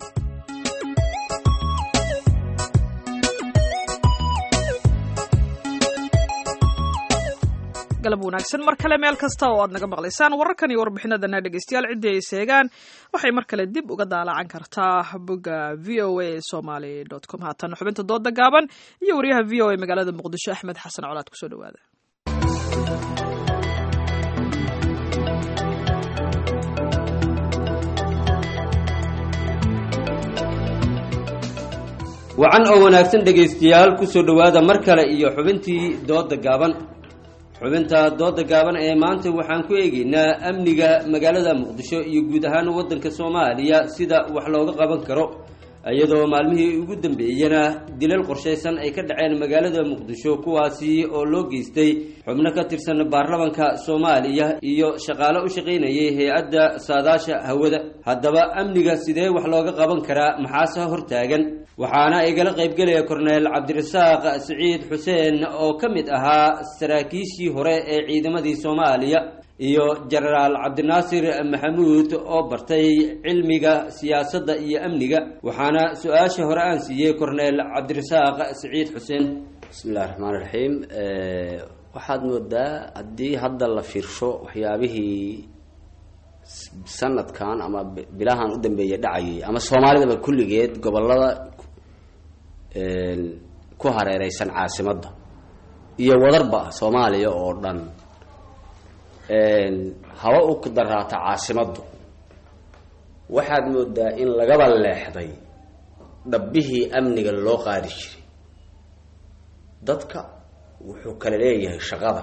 galab wanaagsan mar kale meel kasta oo aad naga maqlaysaan wararkan iyo warbixinadana dhegaystayaal ciddii ay seegaan waxay mar kale dib uga daalacan kartaa bogga v o a somali dot com haatan xubinta dooda gaaban iyo wariyaha v o a magaalada muqdisho axmed xasan colaad kusoo dhawaada wacan oo wanaagsan dhegaystayaal kusoo dhawaada mar kale iyo xubintii dooda gaaban xubinta dooda gaaban ee maanta waxaan ku eegaynaa amniga magaalada muqdisho iyo guud ahaan waddanka soomaaliya sida wax looga qaban karo iyadoo maalmihii ugu dambeeyana dilal qorshaysan ay ka dhaceen magaalada muqdisho kuwaasi oo loo geystay xubno ka tirsan baarlamaanka soomaaliya iyo shaqaale u shaqaynayay hay-adda saadaasha hawada haddaba amniga sidee wax looga qaban karaa maxaase hortaagan waxaana igala qaybgelaya korneel cabdirasaaq siciid xuseen oo ka mid ahaa saraakiishii hore ee ciidamadii soomaaliya iyo jenaraal cabdinaasir maxamuud oo bartay cilmiga siyaasadda iyo amniga waxaana su-aasha hore aan siiyey korneel cabdirasaaq siciid xuseen bismillahi raxmaan raxiim waxaad moodaa haddii hadda la fiirsho waxyaabihii sanadkan ama bilahan u dambeeya dhacayay ama soomaalidaba kulligeed gobolada ku hareereysan caasimadda iyo wadarba soomaaliya oo dhan haba u daraata caasimaddu waxaad moodaa in lagaba leexday dhabbihii amniga loo qaadi jiray. dadka wuxuu kala leeyahay shaqada,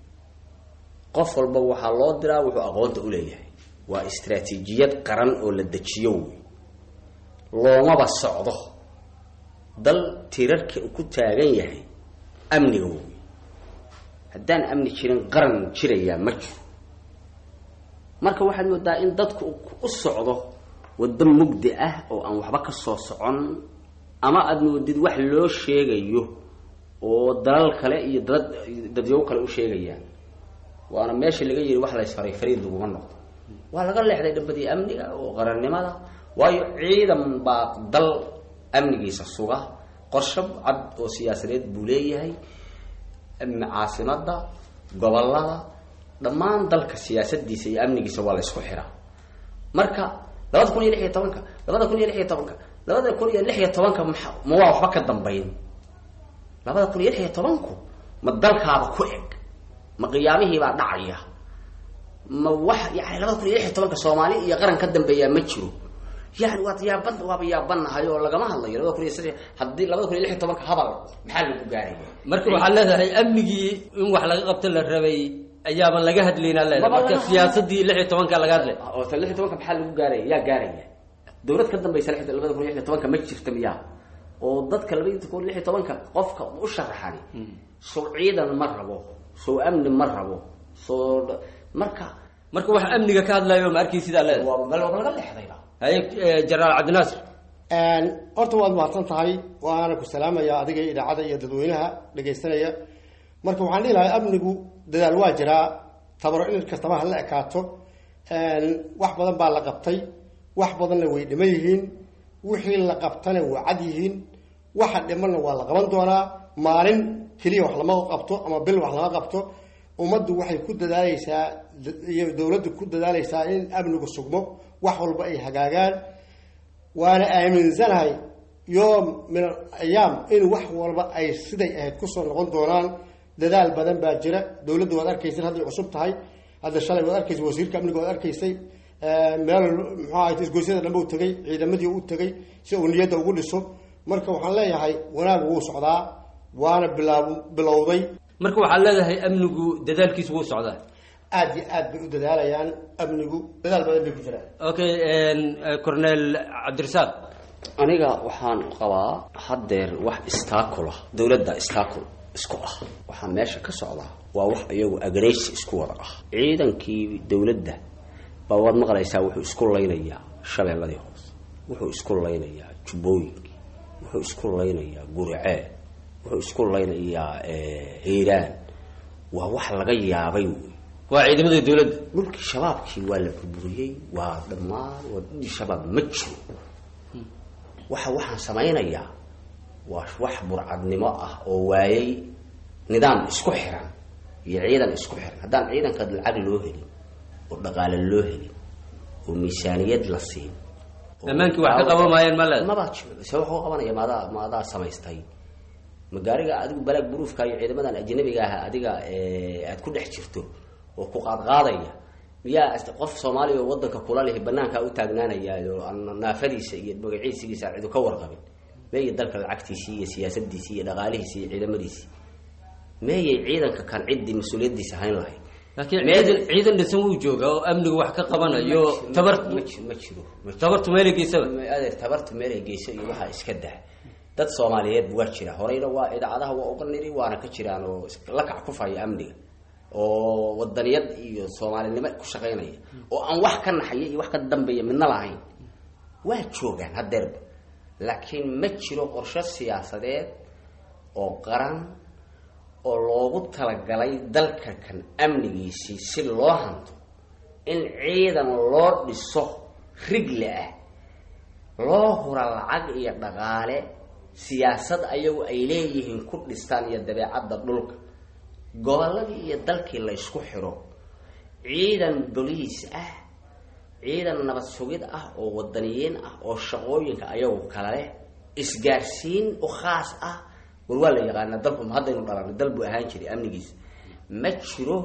qof walba waxaa loo diraa wuxuu aqoonta u leeyahay. waa istaraatiijiyad qaran oo la dejiyo wey, loomaba socdo dal tirarka ku taagan yahay amniga wey. haddaan amni jirin qaran jirayaa ma jiro. marka waxaad moodaa in dadku u socdo waddo mugdi ah oo aan waxba ka soo socon, ama aada moodid wax loo sheegayo oo dalal kale iyo dad dadyow kale u sheegayaan. waana meesha laga yiri wax la isfaray fariid laguma noqdo. waa laga leexday dhabadii amniga oo qarannimada, waayo ciidan baa dal amnigiisa suga, qorshe cad oo siyaasadeed buu leeyahay. caasimada, gobolada, dhammaan dalka siyaasadiisa iyo amnigiisa waa la isku xiraa. marka labada kun iyo lix iyo tobanka labada kun iyo lix iyo tobanka labada kun iyo lix iyo tobanka ma waa waxba ka dambayn. labada kun iyo lix iyo tobanku ma dalkaaba ku eg, ma qiyaamihii baa dhacaya, ma wax yani labada kun iyo lix iyo tobanka Soomaali iyo qaran ka dambeeya ma jiro. yani waa yaaban waa yaabanahay oo lagama hadlayo labada kun iyo saddex hadii labada kun iyo lix iyo tobanka hadal maxaa lagu gaaray. marka waxa leedahay amnigii in wax laga qabto la rabay ayaaba laga hadlaynaa leedahay. marka siyaasadii lix iyo tobanka laga hadlay oo lix iyo tobanka maxaa lagu gaaray yaa gaaraya. dawlad ka dambaysa labada kun iyo lix iyo tobanka ma jirto miyaa, oo dadka labada kun iyo lix iyo tobanka qofka u sharaxay soo ciidan ma rabo, soo amni ma rabo, soo marka marka wax amniga ka hadlayo ma arkay sida leedahay waa bal laga leexday. hay jaraal cabdinaasir een horta waad mahadsan tahay, waana ku salaamayaa adiga idaacada iyo dadweynaha dhageysanaya. marka waxaan leeyahay amnigu dadaal waa jiraa, tabaro in kastaba hal ekaato. een wax badan baa la qabtay, wax badanna way dhiman yihiin, wixii la qabtana waa cad yihiin, waxa dhimanna waa la qaban doonaa. maalin kaliya wax lama qabto ama bil wax lama qabto. ummaddu waxay ku dadaalaysaa iyo dawladdu ku dadaalaysaa in amnigu sugmo, wax walba ay hagaagaan. waana aaminsanahay yoom min ayaam in wax walba ay siday ahayd ku soo noqon doonaan. dadaal badan baa jira, dawladdu waad arkaysa hadday cusub tahay. hadda shalay waad arkaysa wasiirka amniga waad arkaysay meel muxuu ahayd isgoysyada dhanba u tagay, ciidamadii u tagay si uu niyadda ugu dhiso. marka waxaan leeyahay wanaag wuu socdaa, waana bilaab bilowday. marka waxaa leedahay amnigu dadaalkiisu wuu socdaa. aad iyo aad bay u dadaalayaan amnigu, dadaal badan bay ku jiraan. okay cornel cabdirasaaq aniga waxaan qabaa haddeer wax istaakula dawladda istaakul isku ah. waxaa meesha ka socda waa wax iyagu agraysi isku wada ah. ciidankii dawladda baa waad maqlaysaa wuxuu isku laynayaa shabeelladii hoose, wuxuu isku laynayaa jubbooyinkii, wuxuu isku laynayaa guricee, wuxuu isku laynayaa hiiraan. waa wax laga yaabay wey. waa ciidamada dawladda. dhulkii shabaabkii waa la burburiyey, waa dhammaan waa dhulkii shabaab ma jiro. waxa waxaan samaynayaa waa wax burcadnimo ah oo waayay nidaam isku xiran iyo ciidan isku xiran. haddaan ciidanka lacag loo helin oo dhaqaale loo helin oo miisaaniyad la siin, amaankii wax ka qaban maayeen ma leedahay. maba jiro se wax u qabanaya maadaa maadaa samaystay magaariga adigu balaag buruufka iyo ciidamadan ajnabiga ah adiga aad ku dhex jirto oo ku qaadqaadaya. miyaa qof Soomaaliya oo wadanka kula leh banaanka u taagnaanaya oo naafadiisa iyo magaciisiisa cid ka warqabin. meey dalka lacagtiisa iyo siyaasadiisa iyo dhaqaalihiisa iyo ciidamadiisa, meey ciidanka kan cid mas'uuliyadiisa hayn lahayd. laakiin ciidan ciidan dhisan uu jooga oo amnigu wax ka qabanayo tabar ma jiro. tabartu meeligiisa adeer tabartu meeligiisa iyo waxa iska daa. dad Soomaaliyeed waa jira horeyna waa idaacadaha waa uga niri waana ka jiraan oo la kac ku faayo amniga oo wadaniyad iyo Soomaalinimo ku shaqeynaya oo aan wax ka naxay iyo wax ka dambeeya midna lahayn. waa joogan hadeer, laakiin ma jiro qorshe siyaasadeed oo qaran oo loogu talagalay dalka kan amnigiisii si loo hanto in ciidan loo dhiso rigle ah, loo hura lacag iyo dhaqaale siyaasad ayagu ay leeyihiin ku dhistaan iyo dabeecadda dhulka. gobolladii iyo dalkii la isku xiro ciidan boliis ah, ciidan nabad sugid ah oo wadaniyiin ah oo shaqooyinka ayagu kala leh, isgaarsiin u khaas ah. war waa la yaqaana dalku haddaynu dhalan dal buu ahaan jiray amnigiisa. ma jiro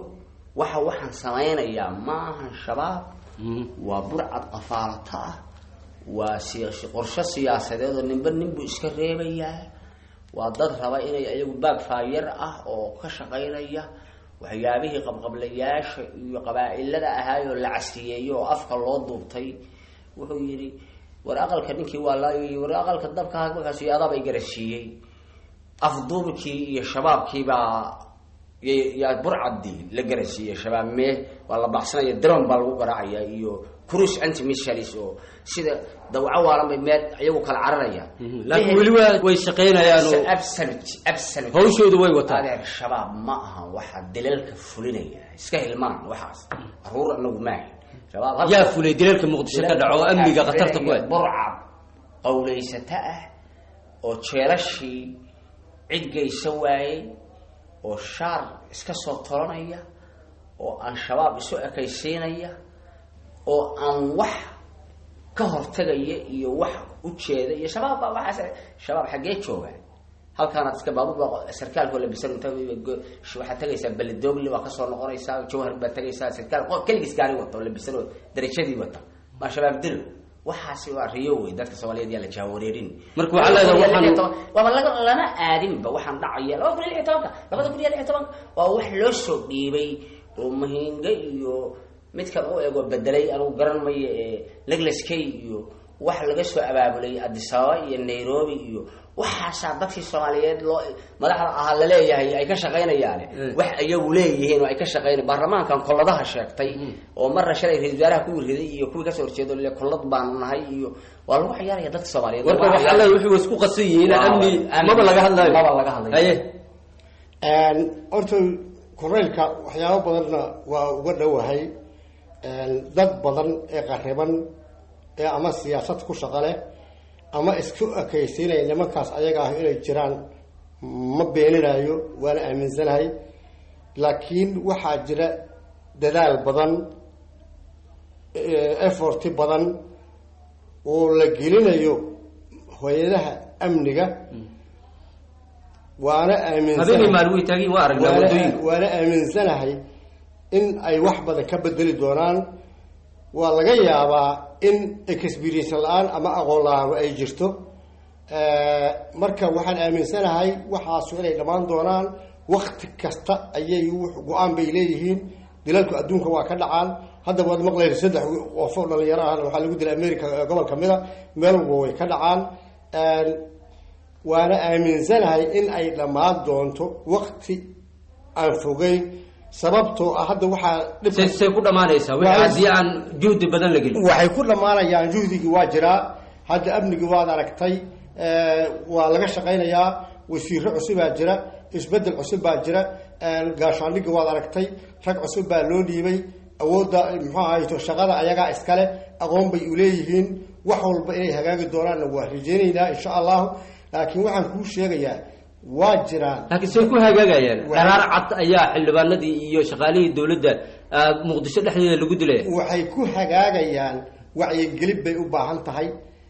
waxa waxaan samaynayaa maahan shabaab waa burcad qafaalata ah waa siyaasi qorshe siyaasadeed oo ninba ninbuu iska reebayaa waa dad raba inay ayagu baag faayar ah oo ka shaqaynaya waxyaabihii qabqablayaasha iyo qabaa'ilada ahaayoo la casriyeeyo oo afka loo duubtay wuxuu yidhi war aqalka ninkii waa laayoy war aqalka dabka markaas adaaba i garasiiyey afduubkii iyo shabaabkiibaa yaa burcadii la garasiiyey shabaab mee waa la baxsanaya dron baa lagu garaacaya iyo cruise anti missiles oo sida dawco waalan bay meel iyagu kala cararaya laakiin weli way shaqeynayaan oo absolute absolute hawshoodu way wataan adeer shabaab ma aha waxa dilalka fulinaya iska hilmaan waxaas aruur anagu maahay shabaab yaa fulay dilalka muqdisho ka dhaco amniga qatarta ku ah burcad qowleysata ah oo jeelashii cid geysan waayey oo shaar iska soo tolanaya oo aan shabaab isu ekaysiinaya oo aan wax ka hortagaya iyo wax u jeeda iyo shabaab baa waxaas shabaab xaggee jooga halkaanaad iska baabuur sarkaalkoo labisan inta waxaad tagaysaa beledoogli waa kasoo noqonaysaa jawhar baad tagaysaa sarkaal keligiis gaari wata oo labisan oo darajadii wata maa shabaab dilo waxaasi waa riyo wey dadka Soomaaliyeed yaa la jaawareerin marka waxa leedahay waxaan waa laga lana aadin ba waxaan dhacaya laba kun iyo lix iyo toban labada kun iyo lix iyo toban waa wax loo soo dhiibay oo mahinga iyo midkan oo eego bedelay anigu garan maye ee Laglaskay iyo wax laga soo abaabulay Addis Ababa iyo Nairobi iyo waxaasa dadkii Soomaaliyeed loo madaxda ah la leeyahay ay ka shaqeynayaan wax ayagu leeyihiin oo ay ka shaqeynayaan baarlamaankan koladaha sheegtay oo marna shalay ra'iisul wasaaraha ku riday iyo kuwii ka soo horjeedo le kolad baan nahay iyo waa lagu ciyaaraya dadka Soomaaliyeed marka waxa la wixii isku qasan yihiin amni maba laga hadlayo maba laga hadlayo aye een orto koreelka waxyaabo badanna waa uga dhawahay een dad badan ee qariban ee ama siyaasad ku shaqale ama isku akaysiinay nimankaas ayaga ah inay jiraan ma beeninayo waana aaminsanahay laakiin waxaa jira dadaal badan effort badan oo la gelinayo hooyadaha amniga waana aaminsanahay maalwii taagi waa aragnaa wadooyin waana aaminsanahay in ay wax badan ka bedeli doonaan waa laga yaabaa in experience la'aan ama aqoon la'aan ay jirto marka waxaan aaminsanahay waxaas inay dhamaan doonaan waqti kasta ayay go'aan bay leeyihiin dilalku adduunka waa ka dhacaan hadda waad maqlaysaa saddex qof oo dhalinyaro ah waxa lagu dilay America gobol kamida meel walba way ka dhacaan waana aaminsanahay in ay dhamaan doonto waqti aan fogeyn sababtoo ah hadda waxa say ku dhamaanaysaa wixii aan juhdi badan la gelin waxay ku dhamaanayaan juhdigii waa jiraa hadda amnigii waad aragtay waa laga shaqaynayaa wasiiro cusub baa jira isbedel cusub baa jira gaashaandhigii waad aragtay rag cusub baa loo dhiibay awoodda muxuu ahayto shaqada ayagaa iskale aqoon bay u leeyihiin wax walba inay hagaagi doonaanna waa rajaynaynaa insha allahu laakiin waxaan kuu sheegayaa waa jiraan laakiin say ku hagaagayaan qaraar cad ayaa xildhibaanadii iyo shaqaalihii dawladda muqdisho dhexdeeda lagu dilay waxay ku hagaagayaan wacyigelin bay u baahan tahay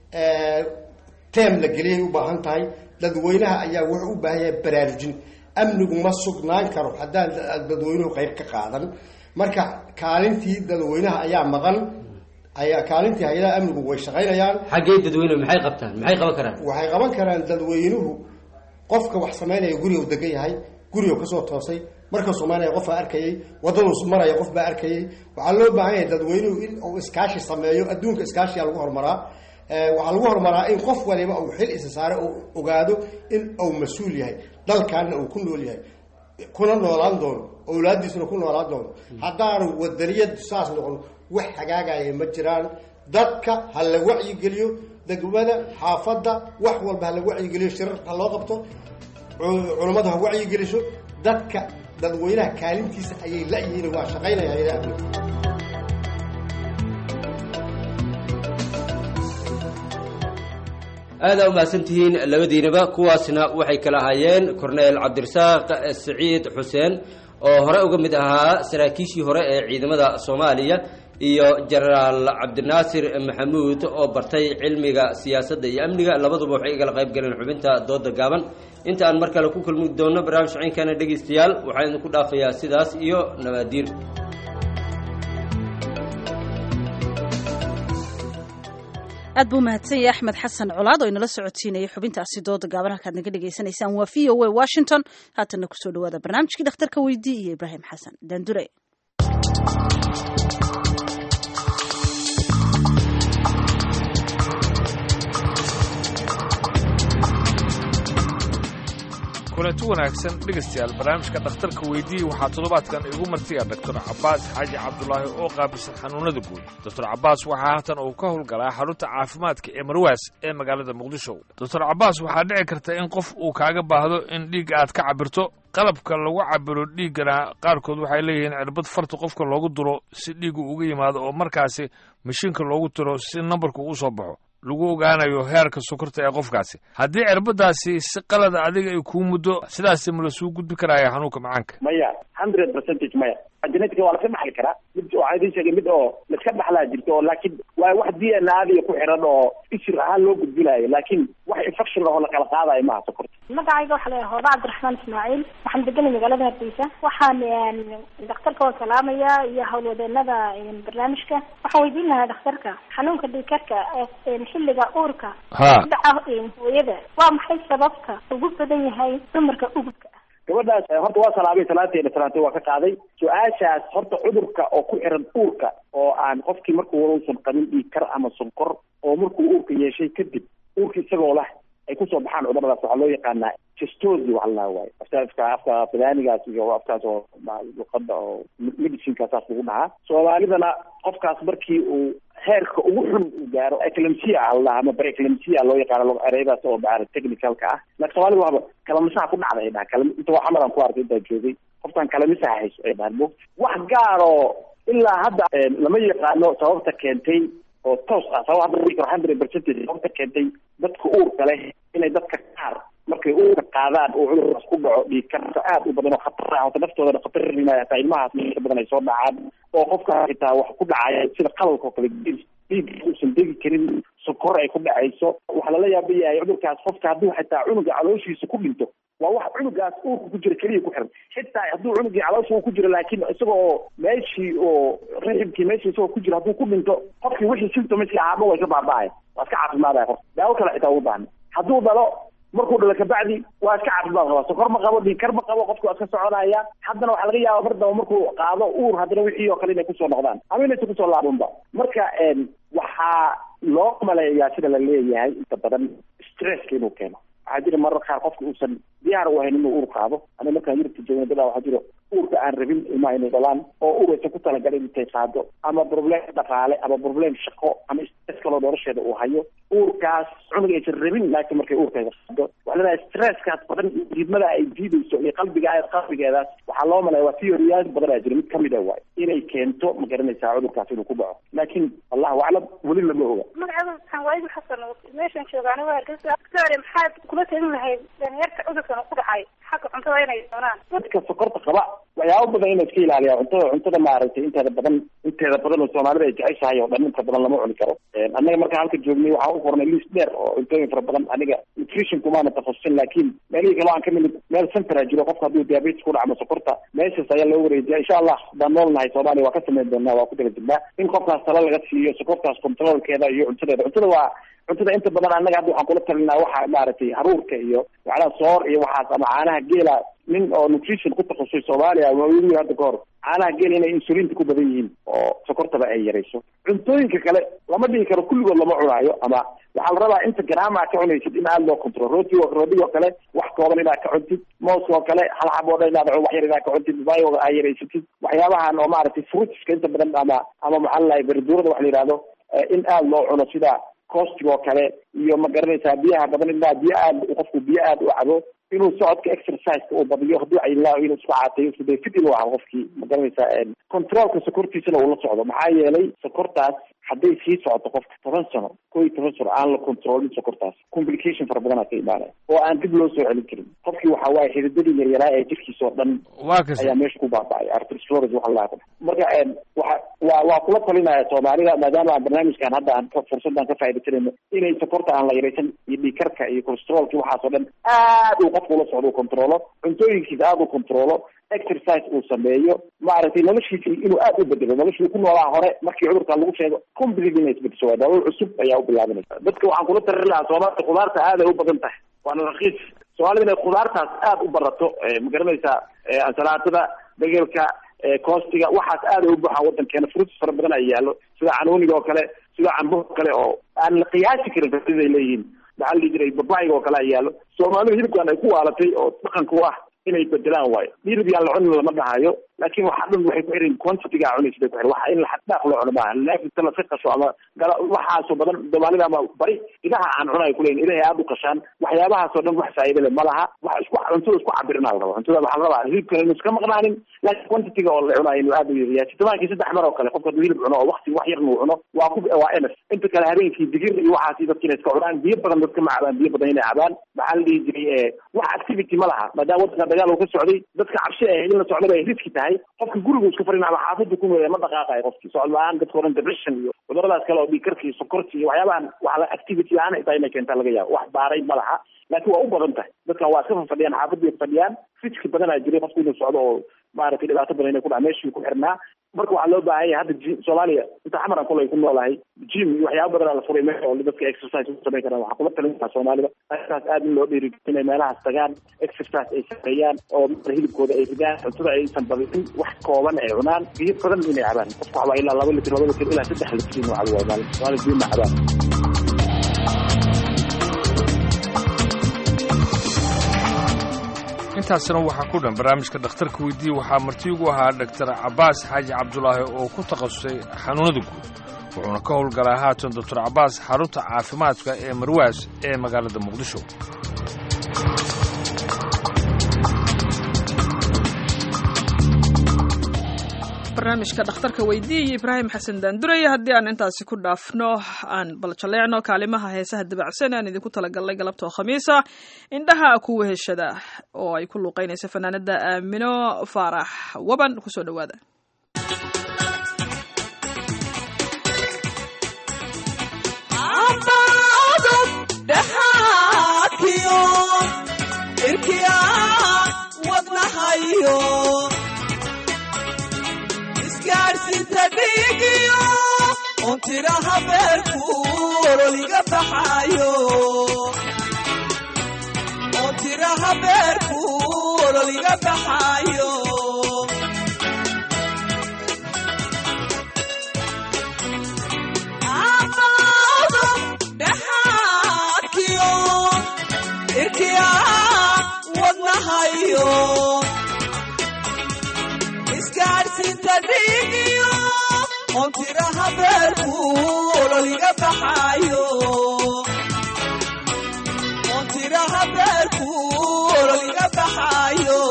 teem la geliyay u baahan tahay dadweynaha ayaa wuxuu u baahan yahay baraarujin amnigu ma sugnaan karo haddaan dadweynuhu qayb ka qaadan marka kaalintii dadweynaha ayaa maqan ayaa kaalintii hay'adaha amnigu way shaqaynayaan xaggee dadweynuhu maxay qabtaan maxay qaban karaan waxay qaban karaan dadweynuhu qofka wax sameynaya guriga uu degan yahay guriga ka soo toosay marka Soomaaliya qof arkayay wadada maraya qof baa arkayay waxa loo baahan yahay dadweynuhu in uu iskaashi sameeyo adduunka iskaashi lagu horumaraa ee waxa lagu horumaraa in qof waliba uu xil isa saaro oo ogaado in uu mas'uul yahay dalkaana uu ku nool yahay kuna noolaan doono awlaadiisuna ku noolaan doono haddaanu wadaniyad saas noqon wax hagaagaya ma jiraan dadka hal la wacyi geliyo degmada xaafadda wax walba hal la wacyi geliyo shirarka loo qabto culimada ha wacyi geliso dadka dadweynaha kaalintiisa ayay la yihiin waa shaqaynaya hay'adaha aad u maasantihiin labadiinaba kuwaasna waxay kala ahaayeen korneel cabdirasaaq saciid xuseen oo hore uga mid ahaa saraakiishii hore ee ciidamada Soomaaliya iyo jenaraal cabdinaasir maxamuud oo bartay cilmiga siyaasadda iyo amniga labaduba waxay igala qayb galeen xubinta dooda gaaban inta aan mar kale ku kulmi doono barnaamij ciinkana dhegaystayaal waxaan idinku dhaafayaa sidaas iyo nabaadiir aad buu mahadsan yahay axmed xasan colaad oo inala socodsiinayay xubintaasi dooda gaaban halkaad naga dhegaysanaysaan waa v o a washington haatanna kusoo dhawaada barnaamijkii dhakhtarka weydii iyo ibraahim xasan daandure kulanti wanaagsan dhegaystayaal barnaamijka dhakhtarka weydii waxaa toddobaadkan igu martiya doctor cabaas xaaji cabdulaahi oo qaabilsan xanuunada guud doctor cabaas waxaa haatan uu ka howlgalaa xarunta caafimaadka ee marwaas ee magaalada muqdisho doctor cabaas waxaa dhici karta in qof uu kaaga baahdo in dhiig aad ka cabirto qalabka lagu cabiro dhiiggana qaarkood waxay leeyihiin cirbad farta qofka loogu duro si dhiigu uga yimaado oo markaasi mashiinka loogu tiro si nambarku u soo baxo lagu ogaanayo heerka sokorta ee qofkaasi haddii cirbadaasi si qalada adiga ay kuu muddo sidaasi ma lasuu gudbi karaya xanuunka macaanka maya hundred percentage maya genetica waa laska dhaxli karaa mid waxaa idin sheegay mid oo laska dhaxlaa jirto oo laakiin waa wax d n a adiga ku xiran oo isir ahaan loo gudbinayo laakiin wax infection oo la kala qaadayo maaha sokorta magacayga waxaa la hooda cabdiraxmaan ismaaciil waxaan deganay magaalada hargeysa waxaan dhakhtarka oo salaamaya iyo howlwadeenada barnaamijka waxaan weydiin lahaa dhakhtarka xanuunka dhiigkarka xilliga uurka dhaca hooyada waa maxay sababta ugu badan yahay dumarka ugubka gabadhaas horta waa salaamay salaateena salaatay waa ka qaaday su-aashaas horta cudurka oo ku xiran uurka oo aan qofkii markuu uusan qabin dhiig kar ama sonkor oo markuu uurka yeeshay kadib uurka isagoo lah ay kusoo baxaan cuduradaas waxaa loo yaqaanaa gestosi waxa la waaye afka afka fadaanigaas iyo afkaas oo luqada oo medicinka saas lagu dhahaa soomaalidana qofkaas markii uu heerka ugu xun uu gaaro eclampsia allah ama preeclampsia loo yaqaano ereyadaas oo baar technicalka ah laakiin soomaalida waxba kalamisaha ku dhacday ay dhahaan kalam inta waxaa maran ku arkay intaa joogay qofkan kalamisaha hayso ay dhahaan mo wax gaar oo ilaa hadda lama yaqaano sababta keentay oo toos ah sabab hadda dhigi karo hundred percentage sababta keentay dadka uurka leh inay dadka qaar markay uurka qaadaan oo cudurkaas ku dhaco dhiig karta aad u badan oo khatar ah oo naftooda khatar rinaya hataa ilmahaas inta badan ay soo dhacaan oo qofka xitaa wax ku dhacaya sida qalalka oo kale dhiig uusan degi karin sokor ay ku dhacayso waxaa lala yaaba yahay cudurkaas qofka hadduu xitaa cunuga calooshiisa ku dhinto waa wax cunugaas uurka ku jira keliya ku xiran xitaa hadduu cunugii caloosha uu ku jiro laakiin isagoo meeshii oo rixibkii meeshii isagoo ku jiro hadduu ku dhinto qofkii wixii symptomski ahaaba way ka baaba'aya waa iska caafimaadaya qof daawo kale xitaa u baahan hadduu dhalo markuu dhalo kabacdi waa iska caafimaad qabaa sokor ma qabo dhiig kar ma qabo qofki waa iska soconaya haddana waxaa laga yaaba mar daba markuu qaado uur haddana wixii oo kale inay kusoo noqdaan ama inaysa kusoo laabanba marka waxaa loo maleeyaa sida la leeyahay inta badan stresska inuu keeno waxaa jira marar qaar qofka uusan diyaar u ahayn inuu uur qaado ana markaan yurubta joogna dadaa waxaa jiro uurka aan rabin ilmaha inay dhalaan oo uur aysan ku talagalin intay qaado ama problem dhaqaale ama problem shaqo ama stress kaloo nolosheeda uu hayo uurkaas cunug aysan rabin laakiin markay uurkeeda qaado waxaa leedahay stresskaas badan diidmada ay diidayso iyo qalbiga qalbigeedaas waxaa loo malaya waa theoryyaal badan aa jira mid kamid a waay inay keento ma garanaysaa cudurkaas inuu ku dhaco laakiin allahu aclam weli lama oga magacada waxaan waaidi xasan meeshan jooga anigo hargeysa doctor maxaad kula talin lahayd dhalinyarta cudurkan ku dhacay xagga cuntada inay doonaan dadka sokorta qaba waxyaaba badan inay iska ilaaliyaa cuntada cuntada maaragtay inteeda badan inteeda badan oo soomaalida ay jeceshahay oo dhan inta badan lama cuni karo annaga markaan halka joognay waxaan u qornay list dheer oo cuntooyin fara badan aniga nutrition kumaana takhasusin laakiin meelihii kale aan ka nimid meel centera jiro qofka hadduu diabetes ku dhaco ama sokorta meeshaas ayaa loo wareejiya insha allah haddaan nool nahay soomaaliya waa ka samayn doonaa waa ku daba jirnaa in qofkaas talo laga siiyo sokortaas controlkeeda iyo cuntadeeda cuntada waa cuntada inta badan annaga hadda waxaan kula talinaa waxa maaragtay haruurka iyo macnaha soor iyo waxaas ama caanaha geela nin oo nutrition ku takhasusay soomaaliya waa weli hadda ka hor caanaha geela inay insulinta ku badan yihiin oo sokortaba ay yarayso cuntooyinka kale lama dhigi karo kulligood lama cunaayo ama waxaa la rabaa inta garaama ka cunaysid in aada loo control rooti rootig oo kale wax kooban inaad ka cuntid mooska oo kale hal xabo o dhan inaad wax yar inaad ka cuntid bayoga aad yaraysatid waxyaabahan oo maaragtay fruitska inta badan ama ama maxaa lalahay verduurada wax la yihahdo in aada loo cuno sida costiga oo kale iyo ma garanaysaa biyaha badan inaa biyo aad qofku biyo aad u cabo inuu socodka exerciseka uu badiyo hadduu cayilaa inuu isku caatayo fit inuu aho qofkii ma garanaysaa controlka sokortiisana uu la socdo maxaa yeelay sokortaas hadday sii socoto qofka toban sano koo iyo toban sano aan la controlin sokortaas complication fara badanaa ka imaanaya oo aan dib loo soo celin karin qofkii waxa waaye xididadii yaryaraa ee jirkiisa oo dhan ayaa meesha ku baaba'ay arteriosclerosis waxa la yaqaan marka waxa waa waa kula talinaya soomaalida maadaama aan barnaamijkan hadda aan fursadan ka faa'iidaysanayno inay sokorta aan la yaraysan iyo dhiigkarka iyo cholesterolka waxaas oo dhan aad uu qofku ula socdo u controlo cuntooyinkiisa aad u controlo exercise uu sameeyo maaragtay noloshiisa inuu aad u bedelo noloshii uu ku noolaa hore markii cudurka lagu sheego completely inay isbedesho waa daawo cusub ayaa u bilaabanaysa dadka waxaan kula tarin lahaa soomaalida khudaarta aad ay u badan tahay waana rakiis soomaalida inay khudaartaas aad u barato ma garanaysaa ansalaatada begelka koostiga waxaas aad ay u buuxaan wadankeena fruits fara badan ay yaallo sida canuuniga oo kale sida cambo kale oo aan la qiyaasi karin fasiday leeyihiin maxaa la dhihi jiray babaayga oo kale ay yaallo soomaalida hilibkan ay ku waalatay oo dhaqanka u ah inay bedelaan waayo hilib yaan la cunin lama dhahayo laakiin waxa dhan waxay ku xirin quantity-ga cunaysa bay ku xirin waxa in la xaddaaf loo cuno maaha laafita la fiqasho ama gala waxaasoo badan soomaalida ama bari idaha aan cunayo kuleeyin idahay aad u qashaan waxyaabahaasoo dhan wax faa'iida le ma laha wax isku cuntada isku cabirina la rabo cuntada waxaa la rabaa hilibkana inu iska maqnaanin laakiin quantity-ga oo la cunayo inuu aad u yaryahay sitobaankii saddex mar oo kale qofka hadduu hilib cuno oo wakti wax yarna uu cuno waa ku waa enes inta kale habeenkii digir iyo waxaasi dadka inay iska cunaan biyo badan dadka ma cabaan biyo badan inay cabaan maxaa la dhihi jiray wax activity ma laha maadaama wadanka dagaal uu ka socday dadka cabsi ah in la socdaba ay riski tahay qofka gurigu isku farin ama xaafadu ku meeyo ma dhaqaaqayo qofkii socod la-aan dadka oran depression iyo cuduradaas kale oo dhiig karka iyo sokorta iyo waxyaabahan waxa la activity la-aan ay tahay inay keenta laga yaabo wax baaray ma laha laakiin waa u badan tahay dadkan waa iska fadhiyaan xaafadii fadhiyaan riski badan aa jiray qofku inuu socdo oo maaragtay dhibaato badan inay ku dhaca meeshii ku xirnaa marka waxaa loo baahan yahay hadda jim soomaaliya inta xamaran kule ay ku noolahay jim iyo waxyaaba badan la furay meel oo dadka exercise u samayn karaan waxaa kula talin karaa soomaalida arrintaas aad in loo dhiiri inay meelahaas tagaan exercise ay sameeyaan oo hilibkooda ay ridaan cuntada aysan badin wax kooban ay cunaan biyo badan inay cabaan qofka waxaa waa ilaa laba litir laba litir ilaa saddex litir inuu cabo waa maalin maalin biyo ma cabaan intaasina waxaa ku dhan barnaamijka dhakhtarka weydiiye waxaa marti ugu ahaa dhaktar cabaas xaaji cabdulaahi oo ku takhasusay xanuunada guud wuxuuna ka howlgalaa haatan doctor cabaas xarunta caafimaadka ee marwaas ee magaalada muqdisho barnaamijka dhakhtarka weydiiye ibraahim xasan daandurey haddii aan intaasi ku dhaafno aan bal jaleecno kaalimaha heesaha dabacsan aan idinku talagalnay galabta oo khamiisa indhaha kuwa heshada oo ay ku luuqaynaysa fanaanada aamino faarax waban kusoo dhawaada ontiraha beerku ololiga baxayo ontiraha beerku ololiga baxayo amado dhaxaadkiyo irkiya wadnahayo isgaadhsiinta dhiigiyo ontiraha beerku ololiga baxayo ontiraha beerku ololiga baxayo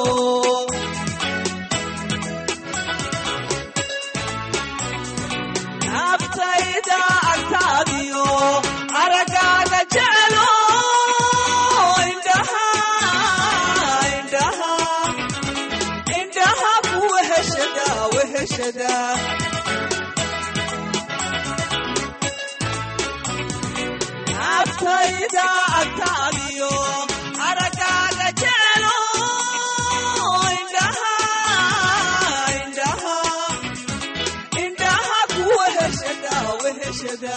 naftayda agtaadiyo aragaaga jecelo indhaha indhaha indhaha ku weheshada weheshada naftayda agtaadiyo aragaaga jecelo indhaha indhaha indhaha ku weheshada weheshada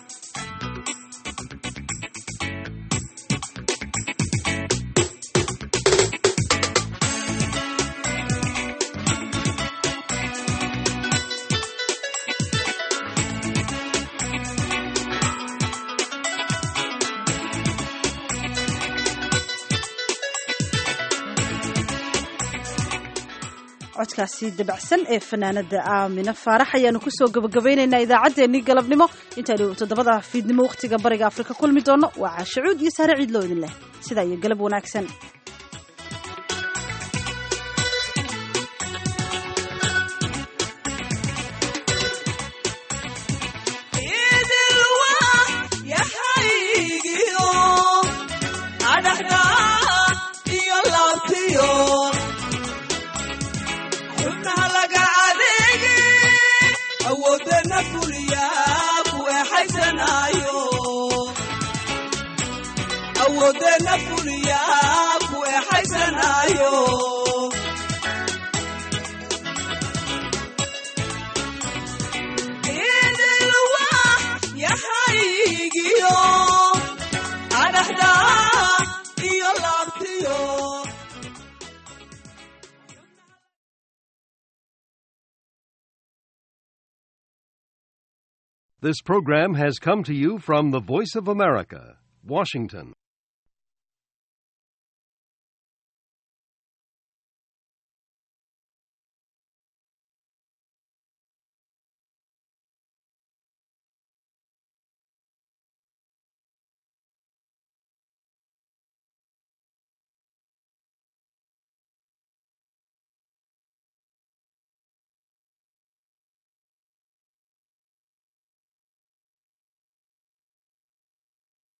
codkaasi dabacsan ee fanaanada aamina faarax ayaanu kusoo gabagabaynaynaa idaacaddeenii galabnimo intaynu toddobada fiidnimo wakhtiga bariga afrika kulmi doono waa caashacuud iyo saare ciidloo idin leh sidaa iyo galab wanaagsan awoodeenna fuliya ku exaysanayo idilwa yahaygiyo adhaxda iyo laabtiyo. This program has come to you from the Voice of America, Washington.